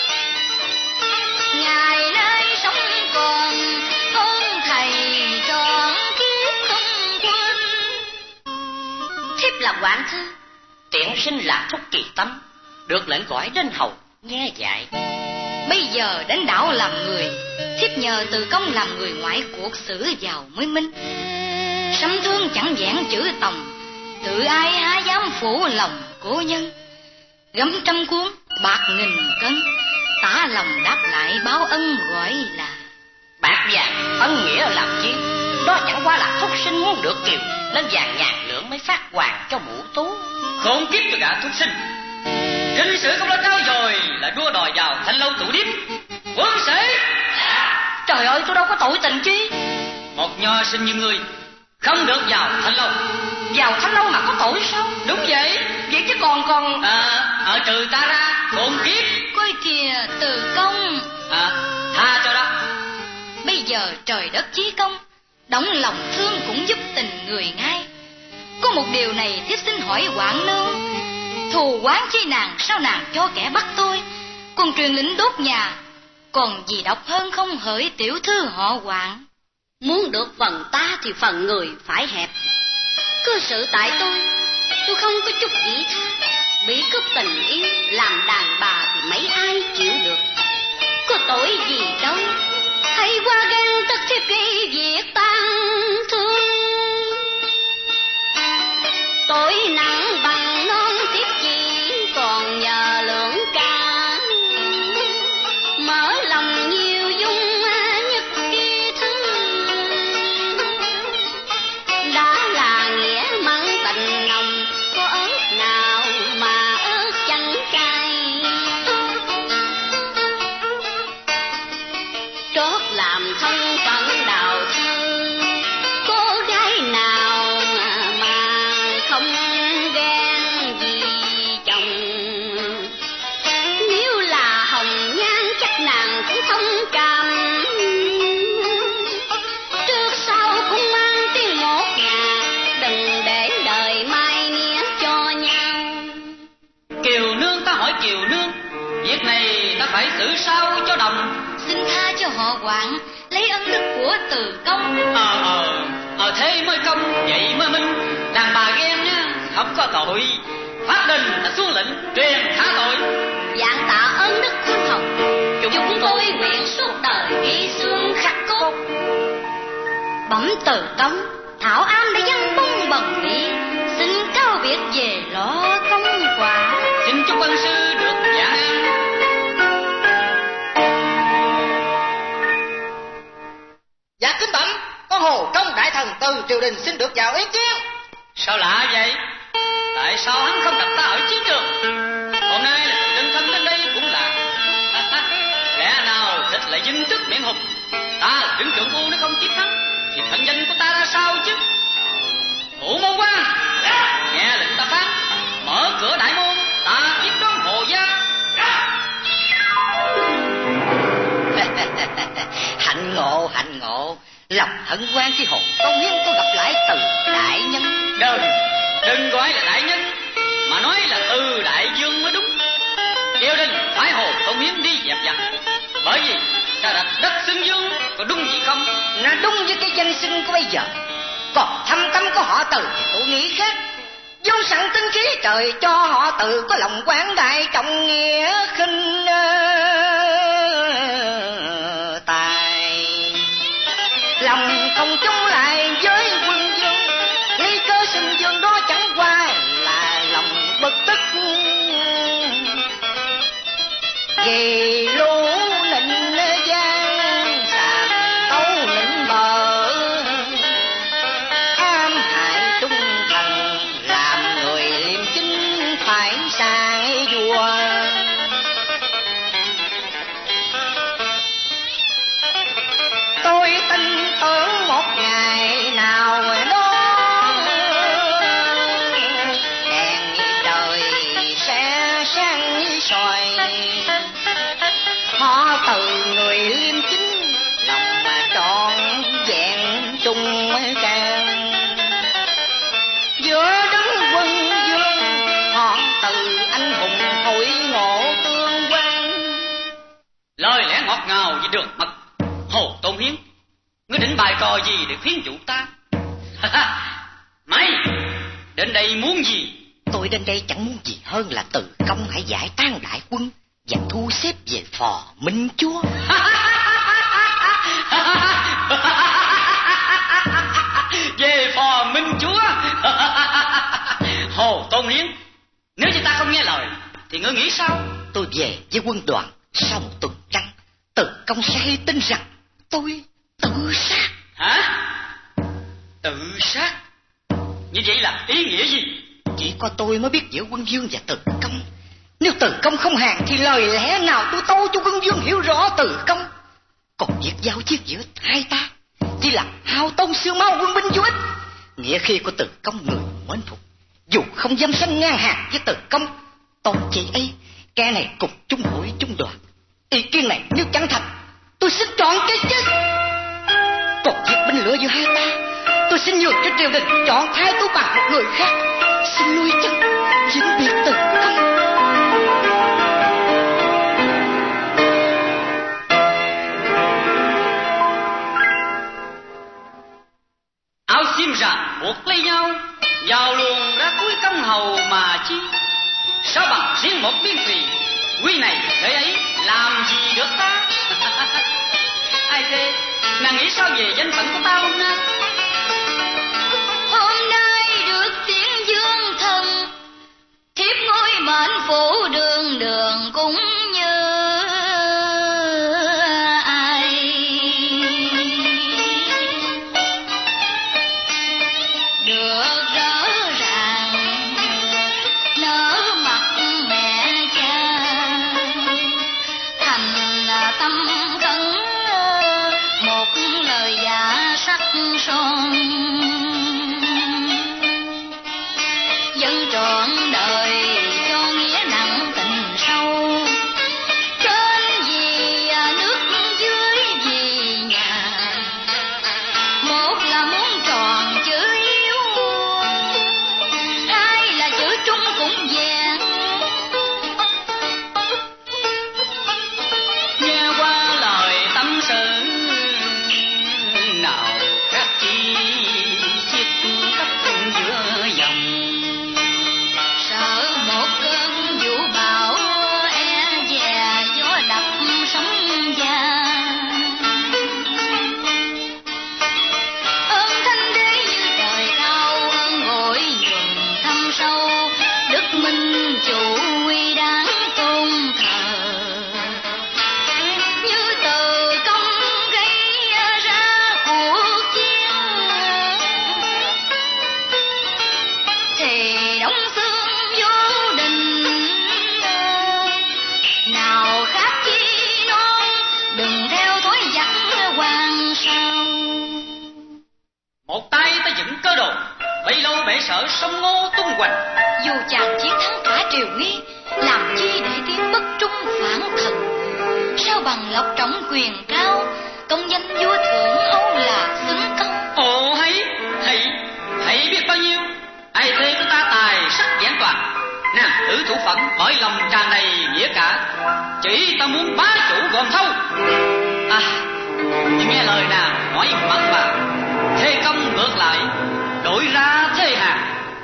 Ngày nay sống còn ơn thầy trọn kiếp không quên. Thiếp là Quản Thư, tiện sinh là Thúc Kỳ Tâm, được lệnh gọi đến hầu nghe dạy. Bây giờ đến đảo làm người, thiếp nhờ Từ Công làm người ngoại cuộc xử vào mới minh. Sấm thương chẳng vẹn chữ tòng, tự ai há dám phủ lòng cố nhân. Gấm trăm cuốn, bạc nghìn cân, tả lòng đáp lại báo ân gọi là Bạc vàng ân nghĩa làm chi? Đó chẳng qua là Thúc sinh muốn được kiều, nên vàng ngàn lượng mới phát hoàng cho mụ tú. Khốn kiếp cho gã Thúc sinh. Dân sự không lo trao dồi là đua đòi vào thanh lâu tụ điếm. Quân sĩ! Trời ơi, tôi đâu có tội tình chi. Một nho sinh như ngươi không được vào thanh lâu. Vào thanh lâu mà có tội sao? Đúng vậy. Vậy chứ còn ở trừ ta ra khốn kiếp. coi kìa Từ Công. Tha cho đó. Bây giờ trời đất chí công, động lòng thương cũng giúp tình người ngay. Có một điều này thiếp xin hỏi Quảng Nương, thù oán chi nàng, sao nàng cho kẻ bắt tôi, còn truyền lệnh đốt nhà, còn gì độc hơn không hỡi tiểu thư họ Quảng. Muốn được phần ta thì phần người phải hẹp. Cứ sự tại tôi không có chút dĩ tha, bị cướp tình yêu, làm đàn bà thì mấy ai chịu được. Có tội gì đâu, hay qua ghen tức thiếp gây việc tan thương. Tội nặng bằng non thiếp chỉ còn nhờ lượng ca, mở lòng nhiều dung nhất kia thương. Đã là nghĩa mặn tình nồng, có ớt nào mà ớt chẳng cay. Trót làm thân phận đào thơ, cô gái nào mà không ghen vì chồng. Nếu là hồng nhan chắc nàng cũng thông cảm, trước sau cũng mang tiếng một nhà, đừng để đời mai nghĩa cho nhau. Kiều nương, ta hỏi Kiều nương, việc này ta phải xử sao cho đồng? Xin tha cho họ Quảng, lấy ân đức của Từ Công. Thế mới công, vậy mới minh. Đàn bà ghen nhá, không có tội. Pháp đình là xuống lệnh truyền tha tội. Dạng tạ ơn đức Phương Hồng, chúng tôi nguyện suốt đời ghi xương khắc cốt. Bẩm Từ Công, Thảo Am đã dâng bông bần vị, xin cáo biệt về lo công quả. Xin chúc ân sư được dạ an. triều đình xin được vào ý kiến. Sao lạ vậy? Tại sao hắn không gặp ta ở chiến trường? Hôm nay là đơn thân đến đây cũng là kẻ nào thích lại dinh trước miệng hùng. Ta là đứng trưởng phu, nếu không tiếp thắng thì thanh danh của ta ra sao chứ? Thủ môn quan, nghe lệnh ta phán, mở cửa đại môn, ta tiếp đón Hồ gia. Hạnh ngộ, lòng hân hoan khi Hồ Tông Hiến có gặp lại Từ đại nhân. Đừng gọi là đại nhân, mà nói là Từ đại dương mới đúng. Triều đình phải Hồ Tông Hiến đi dẹp giặc, bởi vì ta đặt đất xưng dương, có đúng gì không? Nó đúng với cái danh xưng của bây giờ. Còn thâm tâm của họ Từ thì tôi nghĩ khác. Vốn sẵn tính khí trời cho họ Từ có lòng quán đại trọng nghĩa khinh tài. Lòng công chúng lại với quân dương, lý cớ xưng dương đó chẳng qua là lòng bực tức. Vì lũ nịnh gian sàm tấu nịnh bờ, ám hại trung thần, làm người liêm chính phải sang vua. Tôi tin tưởng một ngày nào đó đèn trời sẽ sáng soi. Họ Từ người liêm chính, lòng mà trọn vẹn trung trang. Giữa đứng quân dương, họ Từ anh hùng hội ngộ tương quan. Lời lẽ ngọt ngào với đường mật. Hồ Tôn Hiến, ngươi định bài trò gì để phiến dụ ta? Mày đến đây muốn gì? Tôi đến đây chẳng muốn gì hơn là Từ công hãy giải tán đại quân và thu xếp về phò Minh Chúa. Về phò Minh Chúa. Hồ Tôn Hiến, nếu như ta không nghe lời thì ngươi nghĩ sao? Tôi về với quân đoàn sau một tuần trăng, Từ công sẽ hay tin rằng tôi tự sát. Hả? Tự sát? Như vậy là ý nghĩa gì? Chỉ có tôi mới biết giữa quân dương và Từ công. Nếu Từ công không hàng thì lời lẽ nào tôi tâu cho quân dương hiểu rõ Từ công. Còn việc giao chiến giữa hai ta chỉ là hao tông xương máu quân binh vô ích. Nghĩa khi của Từ công người mến phục, dù không dám sanh ngang hàng với Từ công, tôi chỉ ấy kẻ này cùng chung hội chung đoàn. Ý kiến này nếu chẳng thành, tôi xin chọn cái chết. Còn việc binh lửa giữa hai ta, tôi xin nhường cho triều đình chọn thái tú bằng một người khác. Xin lui chân chính biệt Từ công. Áo xiêm ràng buộc lấy nhau, vào luồng ra cuối công hầu mà chi. Sao bằng riêng một viên thùy, quý này thế ấy làm gì được ta? Ai thế, nàng nghĩ sao về danh phận của ta hôm nay? Hôm nay được tiếng dương thần, thiếp ngôi mệnh phủ đường đường cũng như ai. Được rõ ràng nở mặt mẹ cha, thành tâm khấn một lời dạ sắc son. Dân trọn đời cho nghĩa nặng tình sâu, trên vì nước dưới vì nhà. Một là muốn tròn chữ yếu, hai là chữ trung cũng vẹn. Nghe qua lời tâm sự nào khác chi, bệ sở sông Ngô tung hoành. Dù chàng chiến thắng cả triều nghi, làm chi để tiếng bất trung phản thần. Sao bằng lộc trọng quyền cao, công danh vua thượng âu là xứng công. Ồ hay biết bao nhiêu. Ai thế của ta tài sắc giảng toàn, nàng tử thủ phận bởi lòng tràn đầy nghĩa cả. Chỉ ta muốn bá chủ gồm thâu. Nhưng nghe lời nàng nói mặn mà, thế công ngược lại đổi ra thế hà.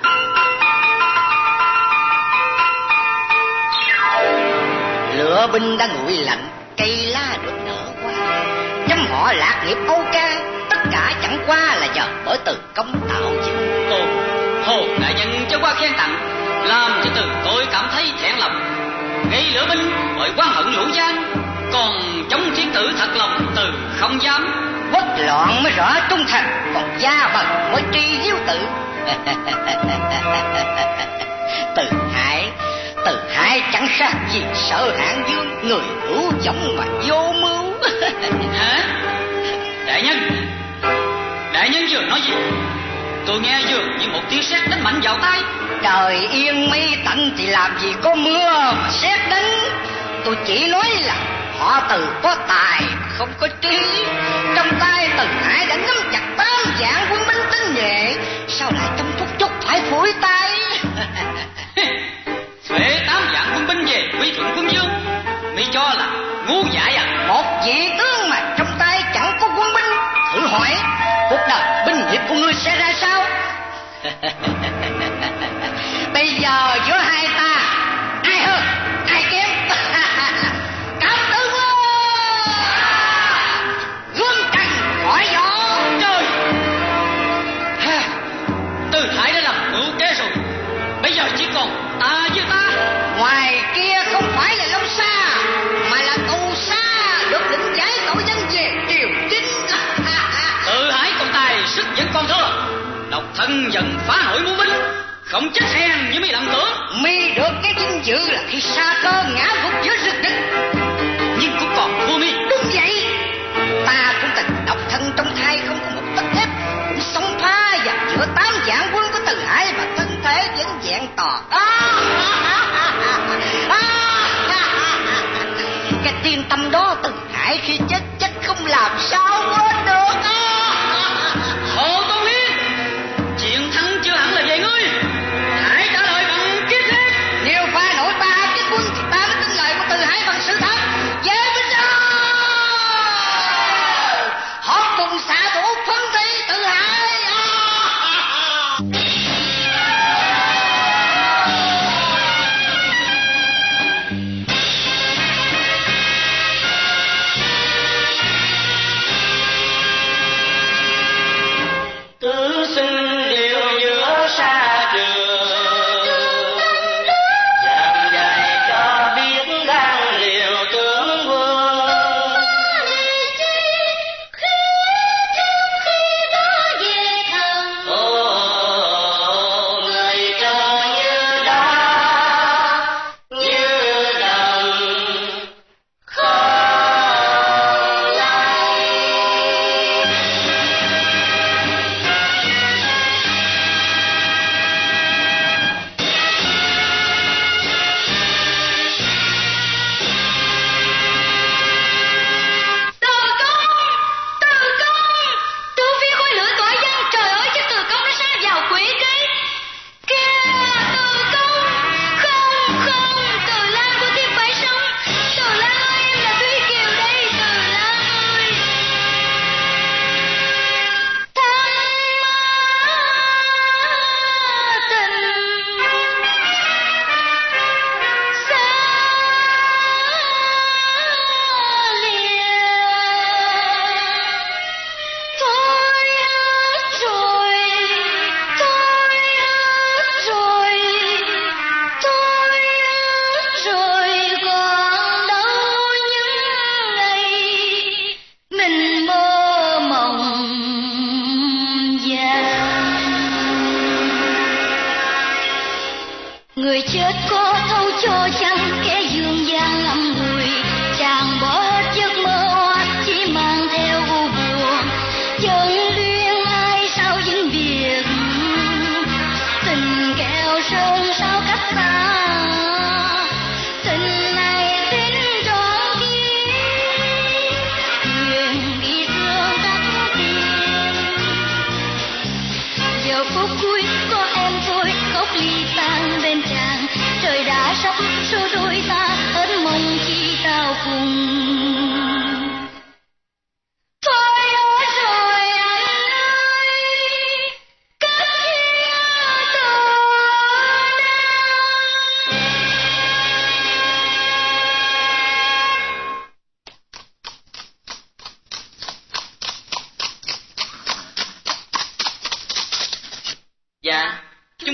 Lửa binh đã nguội lạnh, cây lá được nở hoa. Chấm họ lạc nghiệp Âu ca, tất cả chẳng qua là nhờ bởi từ công tạo dựng. Hồ đại nhân cho qua khen tặng, làm cho từ tôi cảm thấy thẹn lòng. Gây lửa binh bởi quan hận lũ gian, còn chống thiên tử thật lòng từ không dám. Quốc loạn mới rõ trung thành, còn gia bần mới tri hiếu tử. Từ Hải chẳng khác gì Sở Hạng Dương, người hữu giống mà vô mưu. Hả? Đại nhân vừa nói gì? Tôi nghe dường như một tiếng sét đánh mạnh vào tai. Trời yên mây tạnh thì làm gì có mưa mà sét đánh. Tôi chỉ nói là họ Từ có tài không có trí. Trong tay Từ Hải đã nắm chặt 8 vạn quân binh tinh nhuệ, sao lại trong phút chốc phải phủi tay. Thuế 8 vạn quân binh về quy thuận quân dương, mi cho là ngu dại à? Một vị tướng mà trong tay chẳng có quân binh, thử hỏi cuộc đời binh hiệp của ngươi sẽ ra sao? Bây giờ giữa hai ta ai hơn ai kém? Cảm ơn gươm trần khỏi gió. Trời, Từ Hải đã làm mưu kế rồi, bây giờ chỉ còn ta với ta. Ngoài kia không phải là Long Sa, mà là Tù Sa, được định giải tội danh về triều chính. Từ Hải con tài sức vẫn còn thưa, độc thân giận phá hội mưu binh, không chết hèn như mấy làm tưởng. Mi được cái vinh dự là khi Sa Cơ ngã gục giữa rực địch, nhưng cũng còn thua mi. Đúng vậy, ta cũng từng độc thân trong thai không có một tấc thép, cũng sống phá vào giữa 8 vạn quân của Từ Hải mà thân thể vẫn vẹn toàn. Cái tiên tâm đó Từ Hải khi chết chắc không làm sao quên được. Hồ Tôn Hiến, chuyện thắng chưa hẳn là về ngươi, hãy trả lời bằng kiếp thế. Nếu pha nổi 3 cái quân thì ta mới tin lời của Từ Hải bằng sự thật.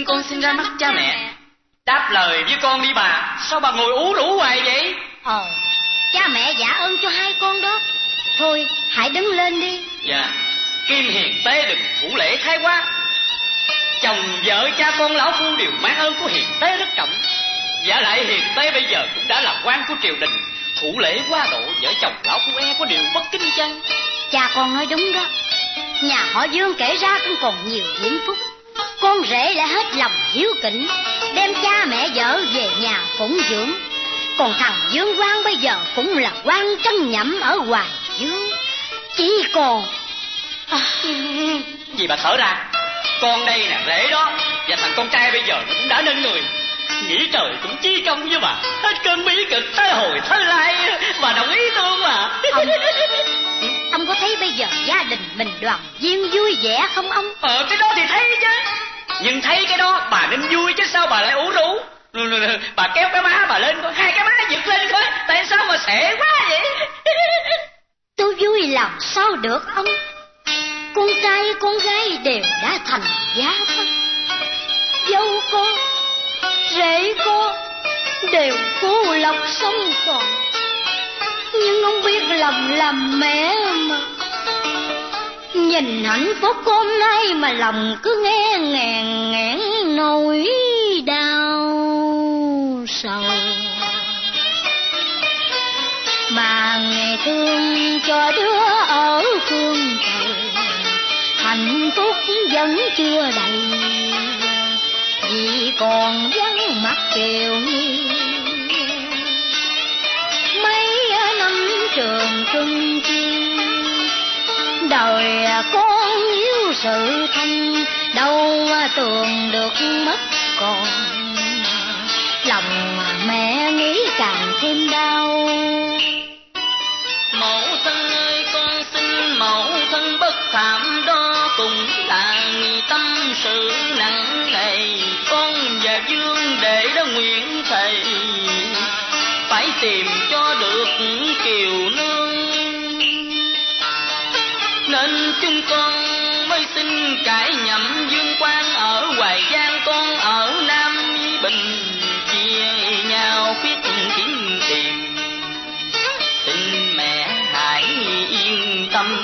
nhưng con xin ra mắt cha mẹ. Đáp lời với con đi bà, sao bà ngồi ú rũ hoài vậy? Cha mẹ dạ ơn cho hai con đó. Thôi hãy đứng lên đi. Dạ, Kim Hiền Tế đừng thủ lễ thái quá. Chồng vợ cha con lão phu đều mang ơn của Hiền Tế rất trọng. Giả lại Hiền Tế bây giờ cũng đã là quan của triều đình, thủ lễ quá độ, vợ chồng lão phu có điều bất kính chăng? Cha con nói đúng đó. Nhà họ Dương kể ra cũng còn nhiều diễm phúc. Con rể lại hết lòng hiếu kính, đem cha mẹ vợ về nhà phụng dưỡng. Còn thằng Dương Quang bây giờ cũng là quan trấn nhậm ở Hoài Dương. Chỉ còn Gì bà thở ra? Con đây nè rể đó, và thằng con trai bây giờ nó cũng đã nên người. Nghĩ trời cũng chi công với bà, hết cơn bí cực tới hồi tới lai, bà đồng ý tôi mà. Ông có thấy bây giờ gia đình mình đoàn viên vui vẻ không ông? Cái đó thì thấy chứ. Nhưng thấy cái đó bà nên vui chứ sao bà lại ủ rũ? Bà kéo cái má bà lên coi, hai cái má giật lên coi, tại sao mà sệ quá vậy? Tôi vui làm sao được ông? Con trai con gái đều đã thành gia thất, dâu con rể con đều phú lộc sống còn. Nhưng ông biết lòng làm mẹ mà, nhìn hạnh phúc hôm nay mà lòng cứ nghe ngàn ngán nỗi đau sầu. Mà ngày thương cho đứa ở phương trời, hạnh phúc vẫn chưa đầy, vì còn vắng mặt kiều nhi. Mấy năm trường xuân chiên, đời con yếu sự thân, đâu tưởng được mất còn. Lòng mẹ nghĩ càng thêm đau. Mẫu thân ơi con xin mẫu thân bất thảm, đó cũng là tâm sự nặng nề. Con và Dương để đó nguyện thầy, phải tìm cho được kiều nương, nên chúng con mới xin cải nhậm Dương Quang ở Hoài Giang, con ở Nam Bình, chia nhau biết kiếm tiền. Xin mẹ hãy yên tâm.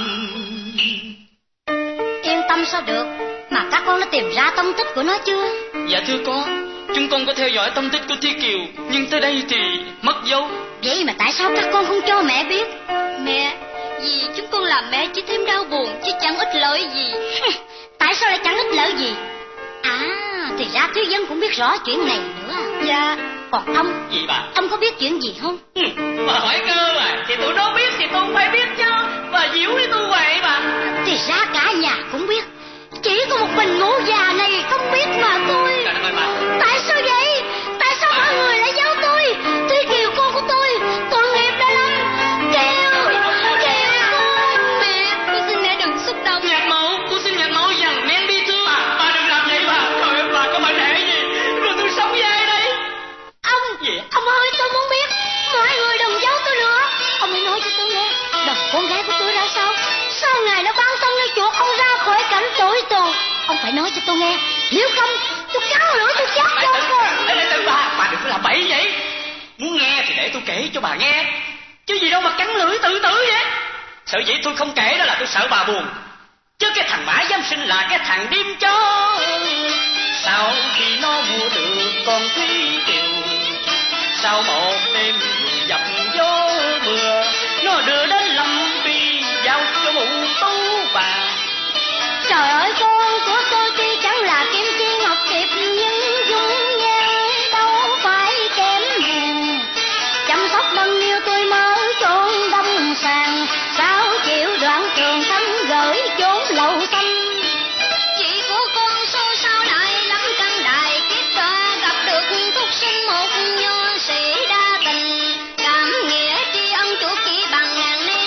Yên tâm sao được, mà các con đã tìm ra tông tích của nó chưa? Dạ thưa con, chúng con có theo dõi tông tích của Thi Kiều, nhưng tới đây thì mất dấu. Vậy mà tại sao các con không cho mẹ biết? Mẹ, vì chúng con làm mẹ chỉ thêm đau buồn chứ chẳng ích lợi gì. Tại sao lại chẳng ích lợi gì? À, thì ra Thúy Vân cũng biết rõ chuyện này nữa. Dạ. Còn ông? Gì bà? Ông có biết chuyện gì không? Bà hỏi cơ mà, thì tụi nó biết thì tôi phải biết chứ. Bà diễu với tôi vậy bà. Thì ra cả nhà cũng biết, chỉ có một mình mụ già này không biết mà tôi. Trời đất ơi bà. Tại sao vậy? Tại sao mọi người lại giấu tôi? Thúy Kiều con của tôi tội nghiệp đã lắm. Kiều con. Mẹ, con xin mẹ đừng xúc động. Nhạc mẫu, cô xin nhạc mẫu dằn men bi thương. Bà đừng làm vậy bà. Trời ơi bà có bản thể gì? Rồi tôi sống với ai đây? Ông ơi, tôi muốn biết. Mọi người đừng giấu tôi nữa. Ông hãy nói cho tôi nghe, đàn con gái của tôi ra sao? Sao ngài đã ban tâm nơi chuột ông ra khỏi cảnh tối tàn? Ông phải nói cho tôi nghe, nếu không tôi cắn lưỡi tôi chết cho ông. Từ bà đừng có làm bậy vậy. Muốn nghe thì để tôi kể cho bà nghe, chứ gì đâu mà cắn lưỡi tự tử vậy. Sợ dĩ tôi không kể đó là tôi sợ bà buồn, chứ cái thằng Mã Giám Sinh là cái thằng điếm chó. Sau khi nó mua được con Thúy Kiều, sau một đêm dập gió mưa, nó đưa đến Lâm Bi giao cho mụ Tú bà. Trời ơi, con của tôi tuy chẳng là kim chi ngọc tiệp, nhưng dung nhan đâu phải kém hèn. Chăm sóc bao nhiêu tôi mới chốn đông sàn, sao chịu đoạn trường thăm gửi chốn lậu xanh. Chị của con số sao lại lắm căn đại kiếp ta, gặp được phúc sinh một nho sĩ đa tình, cảm nghĩa tri ân chủ chỉ bằng ngàn nén.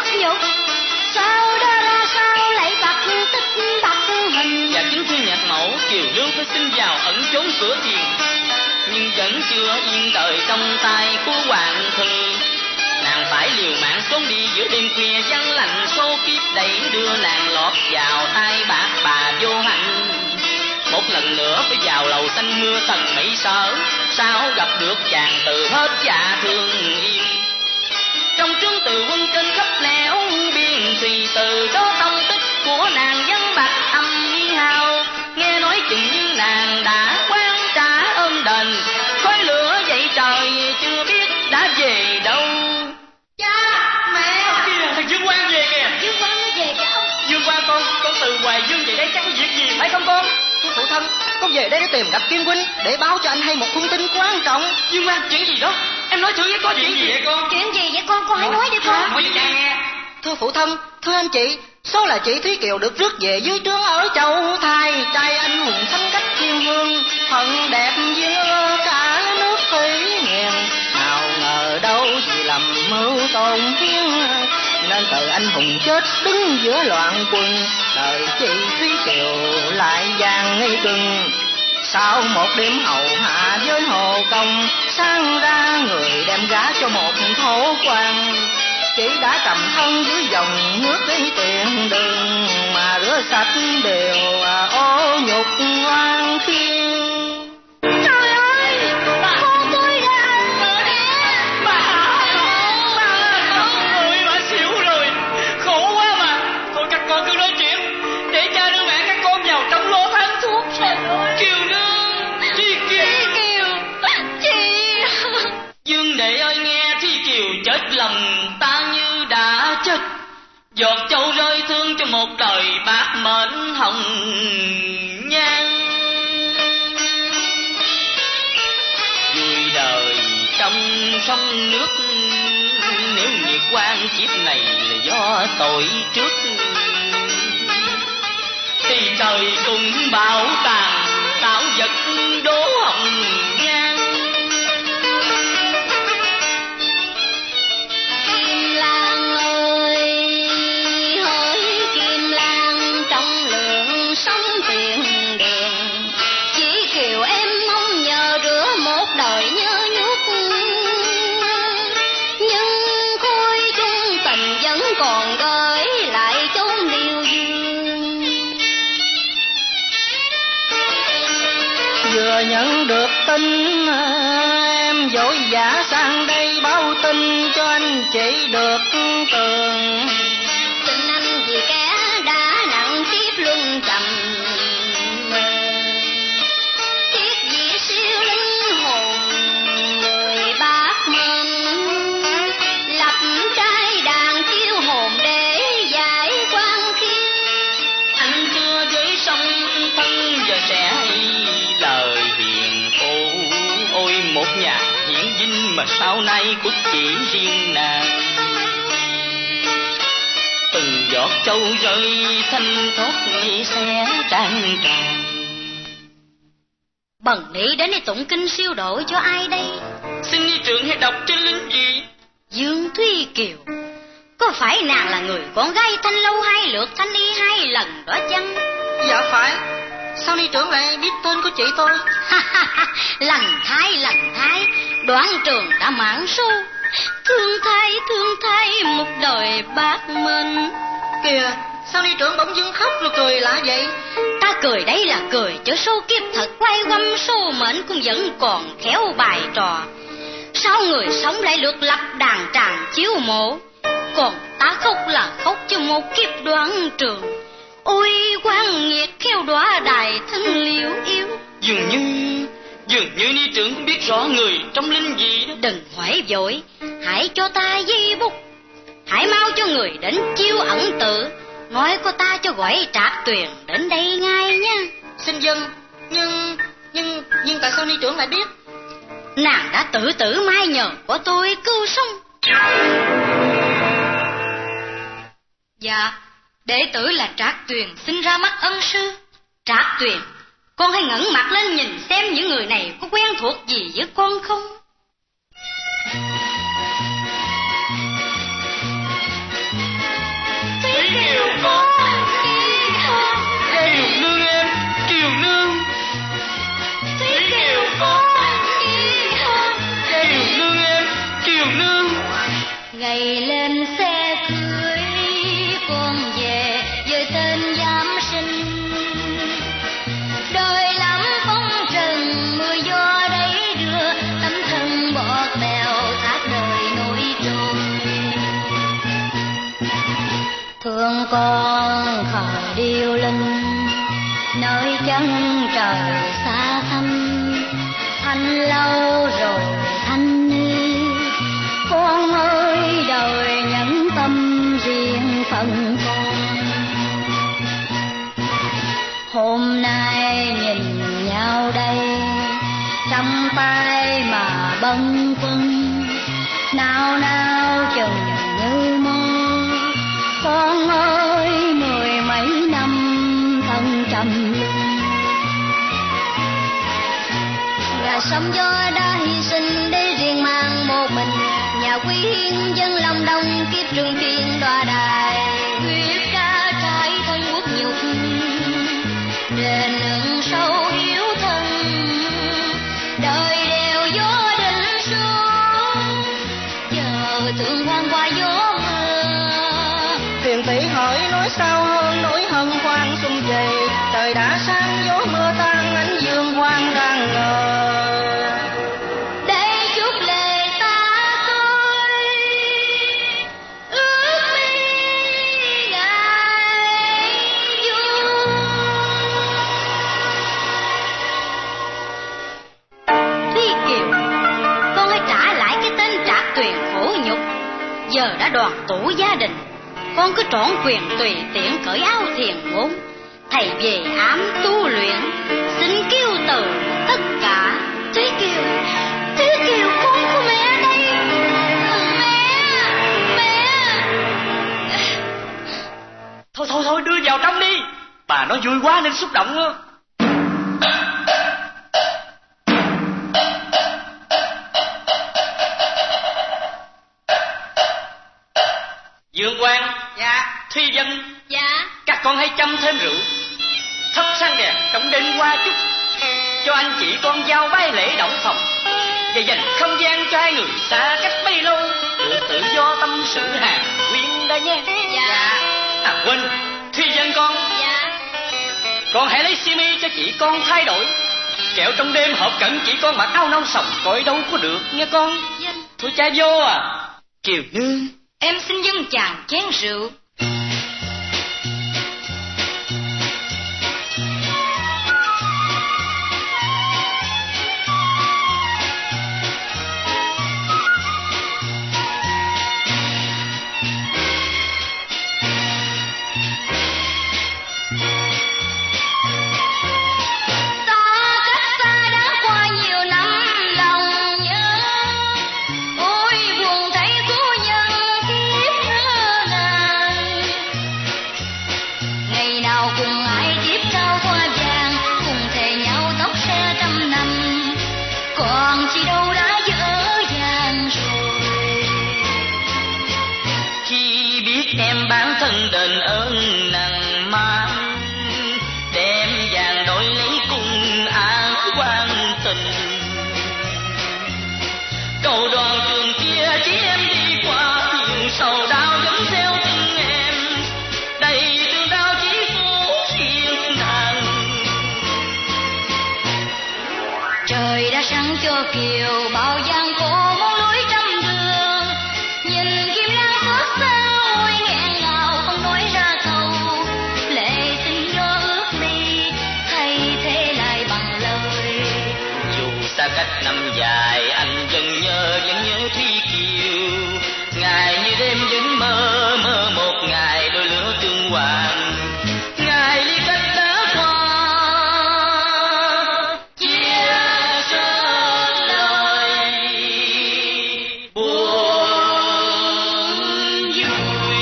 nhục. Sao đó ra sao lại bạc tích bạc hình. Và chính thưa nhạc mẫu, Kiều Lương phải xin vào ẩn trốn cửa thiền, nhưng vẫn chưa yên đời trong tay của hoàng thượng. Nàng phải liều mạng trốn đi giữa đêm khuya vắng lạnh, số kiếp đẩy đưa nàng lọt vào tay bạc bà vô hạnh. Một lần nữa phải vào lầu xanh mưa tầng mây sở, sao gặp được chàng từ hết dạ thương yên. Trong trướng từ quân trên khắp nẻo biên thùy, từ đó tông tích của nàng vắng bạc âm hào. Nghe nói chừng như nàng đã quan trả ơn đền, khói lửa dậy trời chưa biết đã về đâu. Cha, mẹ. Kìa, thằng Dương Quang về kìa. Dương Quang nó về kìa ông. Dương Quang con từ Hoài Dương về đây chắc có việc gì phải không con? Phụ thân, con về đây để tìm gặp Kim huynh để báo cho anh hay một thông tin quan trọng. Dương Quang, chuyện gì đó? Em nói thử với con chuyện gì vậy con? Chuyện gì vậy con hãy nói đi con. Nói cho cha nghe. Thưa phụ thân, thưa anh chị, số là chị Thúy Kiều được rước về dưới trướng ở Châu Thái, trai anh hùng thánh cách thiên hương, phận đẹp duyên ơ cả nước thủy nghèn. Nào ngờ đâu vì lầm mưu tồn thiên, nên từ anh hùng chết đứng giữa loạn quân, đời chị Thúy Kiều lại vàng ngây gừng. Sau một đêm hầu hạ với Hồ Công, sang ra người đem gả cho một thổ quan. Chị đã cầm thân dưới dòng nước đi tiền đường, mà rửa sạch đều ô nhục oan khiên. Trời ơi, con tôi đã Ôi bà xỉu rồi, khổ quá mà. Thôi các con cứ nói chuyện, để cha đưa mẹ các con vào trong lô thang thuốc. Kiều Nương, Thi Kiều, chị. Dương đệ ơi nghe Thi Kiều chết lòng ta như đã chết, giọt châu rơi thương cho một đời bạc mệnh hồng nhan. Vui đời trong sông nước, nếu nghiệp quan kiếp này là do tội trước, thì trời cũng bảo tàng tạo vật đố hồng nhan. Kim Lan ơi, hỡi Kim Lan trong lượng sóng tiền đèn, chỉ Kiều em mong nhờ rửa một đời nhớ nhút, nhưng khối chung tình vẫn còn gửi lại chốn điều dương. Vừa nhận được tin em vội vã sang đây báo tin cho anh chị được tường. Tình anh vì kẻ đã nặng kiếp luân trầm, tiếc vì siêu linh hồn người bác mệnh, lập trai đàn chiêu hồn để giải quan khiên. Anh chưa với sông thân giờ sẽ lời hiền cô, ôi một nhà hiển vinh mà sau nay của chỉ riêng nàng. Từng giọt châu rơi thanh thoát sẽ trang tràn. Bần ni đến đây tụng kinh siêu độ cho ai đây? Xin đi trưởng hãy đọc trên linh gì? Dương Thúy Kiều, có phải nàng là người con gái Thanh Lâu hai lượt Thanh Y hai lần đó chăng? Dạ phải. Sao ni trưởng lại biết tên của chị tôi? Lần thái, Đoạn Trường đã mãn số, thương thay một đời bác mệnh. Kìa, sao ni trưởng bỗng dưng khóc rồi cười lạ vậy? Ta cười đấy là cười cho số kiếp thật quay quăm, số mệnh cũng vẫn còn khéo bài trò. Sao người sống lại lượt lập đàn tràng chiếu mộ, còn ta khóc là khóc cho một kiếp Đoạn Trường. Ôi quan nghiệt khéo đóa đài thân liễu yếu. Dường như ni trưởng cũng biết rõ người trong linh gì đó. Đừng hỏi vội, hãy cho ta giây bút, hãy mau cho người đến chiêu ẩn tự, nói có ta cho gọi Trạc Tuyền đến đây ngay nha. Xin dân, nhưng tại sao ni trưởng lại biết? Nàng đã tự tử mai nhờ của tôi cứu sống. Dạ, đệ tử là Trạc Tuyền xin ra mắt ân sư. Trạc Tuyền, con hãy ngẩng mặt lên nhìn xem những người này có quen thuộc gì với con không? chân trời xa xăm, thanh lâu rồi thanh ni. Con ơi đời nhẫn tâm riêng phần con. Hôm nay nhìn nhau đây, trong tay mà bâng khuâng, nào nào chừng như mơ. Con ơi mười mấy năm thân trầm luân, gà sông gió đã hy sinh để riêng mang một mình. Nhà quý hiên dân lòng đông kiếp trường thiên đoa đài, quyết ca trái thân quốc nhục đền nương sâu hiếu thân. Đời đều gió định xuống, chờ tương quan qua gió mưa. Tiền tỷ hỏi nói sao hơn nỗi hân hoan sum vầy. Trời đã sáng gió mưa tan ánh dương hoang đang ngờ. Để chút lệ ta tôi ước mi ngày vui. Thúy Kiều, con hãy trả lại cái tên Trác Tuyền khổ nhục. Giờ đã đoàn tụ gia đình, con cứ trọn quyền tùy tiện cởi áo thiền môn. Thầy về ám tu luyện, xin kêu từ tất cả. Thúy Kiều, Thúy Kiều, con của mẹ đây. Mẹ. Thôi đưa vào trong đi. Bà nói vui quá nên xúc động á. Dương Quang. Dạ. Thúy Vân. Dạ. Các con hãy châm thêm rượu, thắp sáng đèn trong đêm qua chút, cho anh chị con giao bái lễ động phòng, và dành không gian cho hai người xa cách bấy lâu được tự do tâm sự hàng huyên đây nhé. Dạ. À quên, Thúy Vân con. Dạ. Con hãy lấy xi mi cho chị con thay đổi, kẹo trong đêm hợp cận chị con mặc áo nâu sòng coi đâu có được nghe con. Vâng. Thôi cha vô à. Kiều Nương, Em xin dâng chàng chén rượu. em bản thân đền ơn nặng mang, đem vàng đổi lấy cung an quan tình. Cầu đoàn trường kia chỉ em đi qua, thiền sầu đau vẫn theo chân em, đầy thương đau chỉ phố thiên đàng. Trời đã sáng cho kiều bao gian khổ mong lối trăm đường, nhìn kim lan xót xa ôi nghẹn ngào không nói ra câu, lệ tình do ước ly thay thế lại bằng lời. Dù xa cách năm dài anh vẫn nhớ Thúy Kiều, ngày như đêm vẫn mơ mơ một ngày đôi lửa tương hoàng, ngày ly cách đã qua chia sớt lời buồn vui.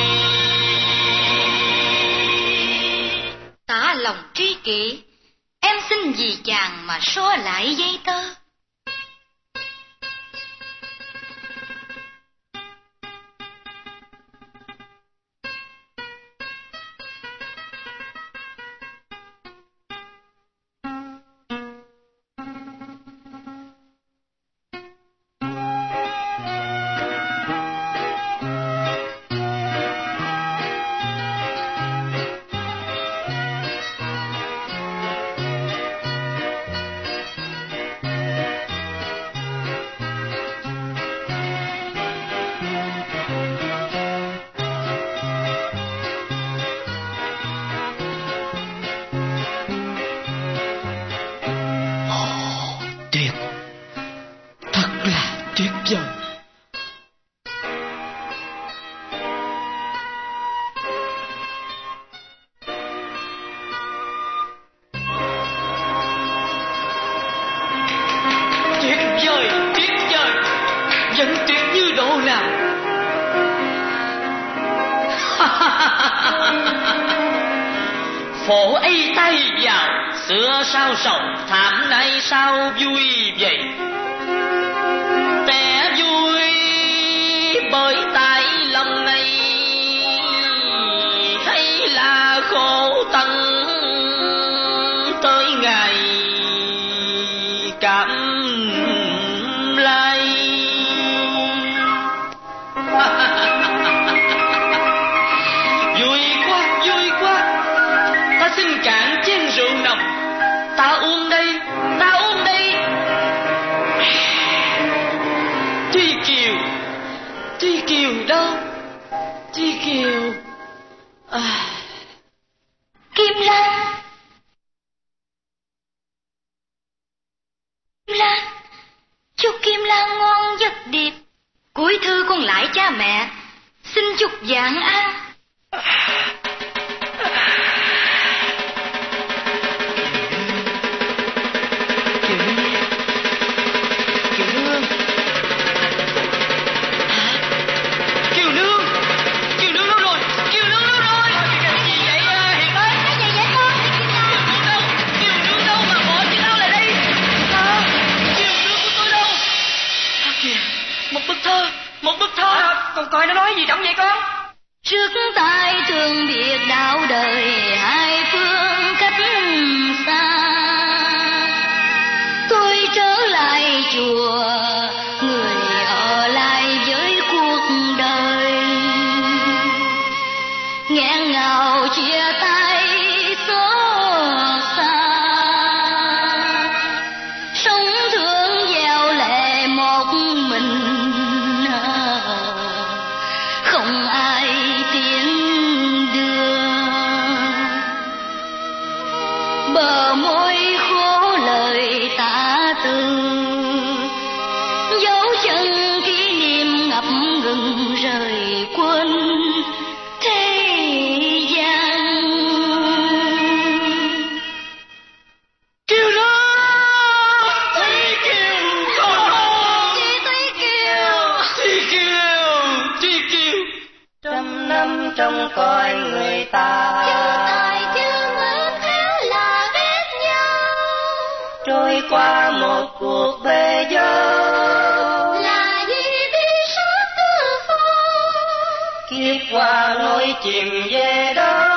Tả lòng tri kỷ, em xin vì chàng mà xóa lại dây tơ. tuyệt, thật là tuyệt vời. Tuyệt vời, vẫn tuyệt như độ nào. Phổ ấy tay vào, xưa sao sầu thảm nay sao vui vậy. Té vui bởi tại lòng này, thấy là khổ tận tới ngày cảm lai. Vui quá, ta xin cạn chén rượu nồng, ta uống đây. Tri Kiều đâu? Tri Kiều Kim Lan, chúc Kim Lan ngon giấc điệp. Cuối thư con lại cha mẹ, xin chúc vạn an. Một bức thơ. Con coi nó nói gì trong vậy con? Trước tai thương biệt đạo đời, hai phương cách xa. Tôi trở lại chùa, người ở lại với cuộc đời. Nghẹn ngào chia tay xót xa, sống thương gieo lệ một mình, không ai tiến đưa. Bờ môi khô lời tả từ, dấu chân kỷ niệm ngập ngừng rời quên thế gian. Kiều đó, Tri Kiều con, Tri Kiều. Trăm năm trong coi người ta, trôi qua một cuộc bê dâu, là gì biết sát tư phong, kiếp qua nỗi chìm về đó.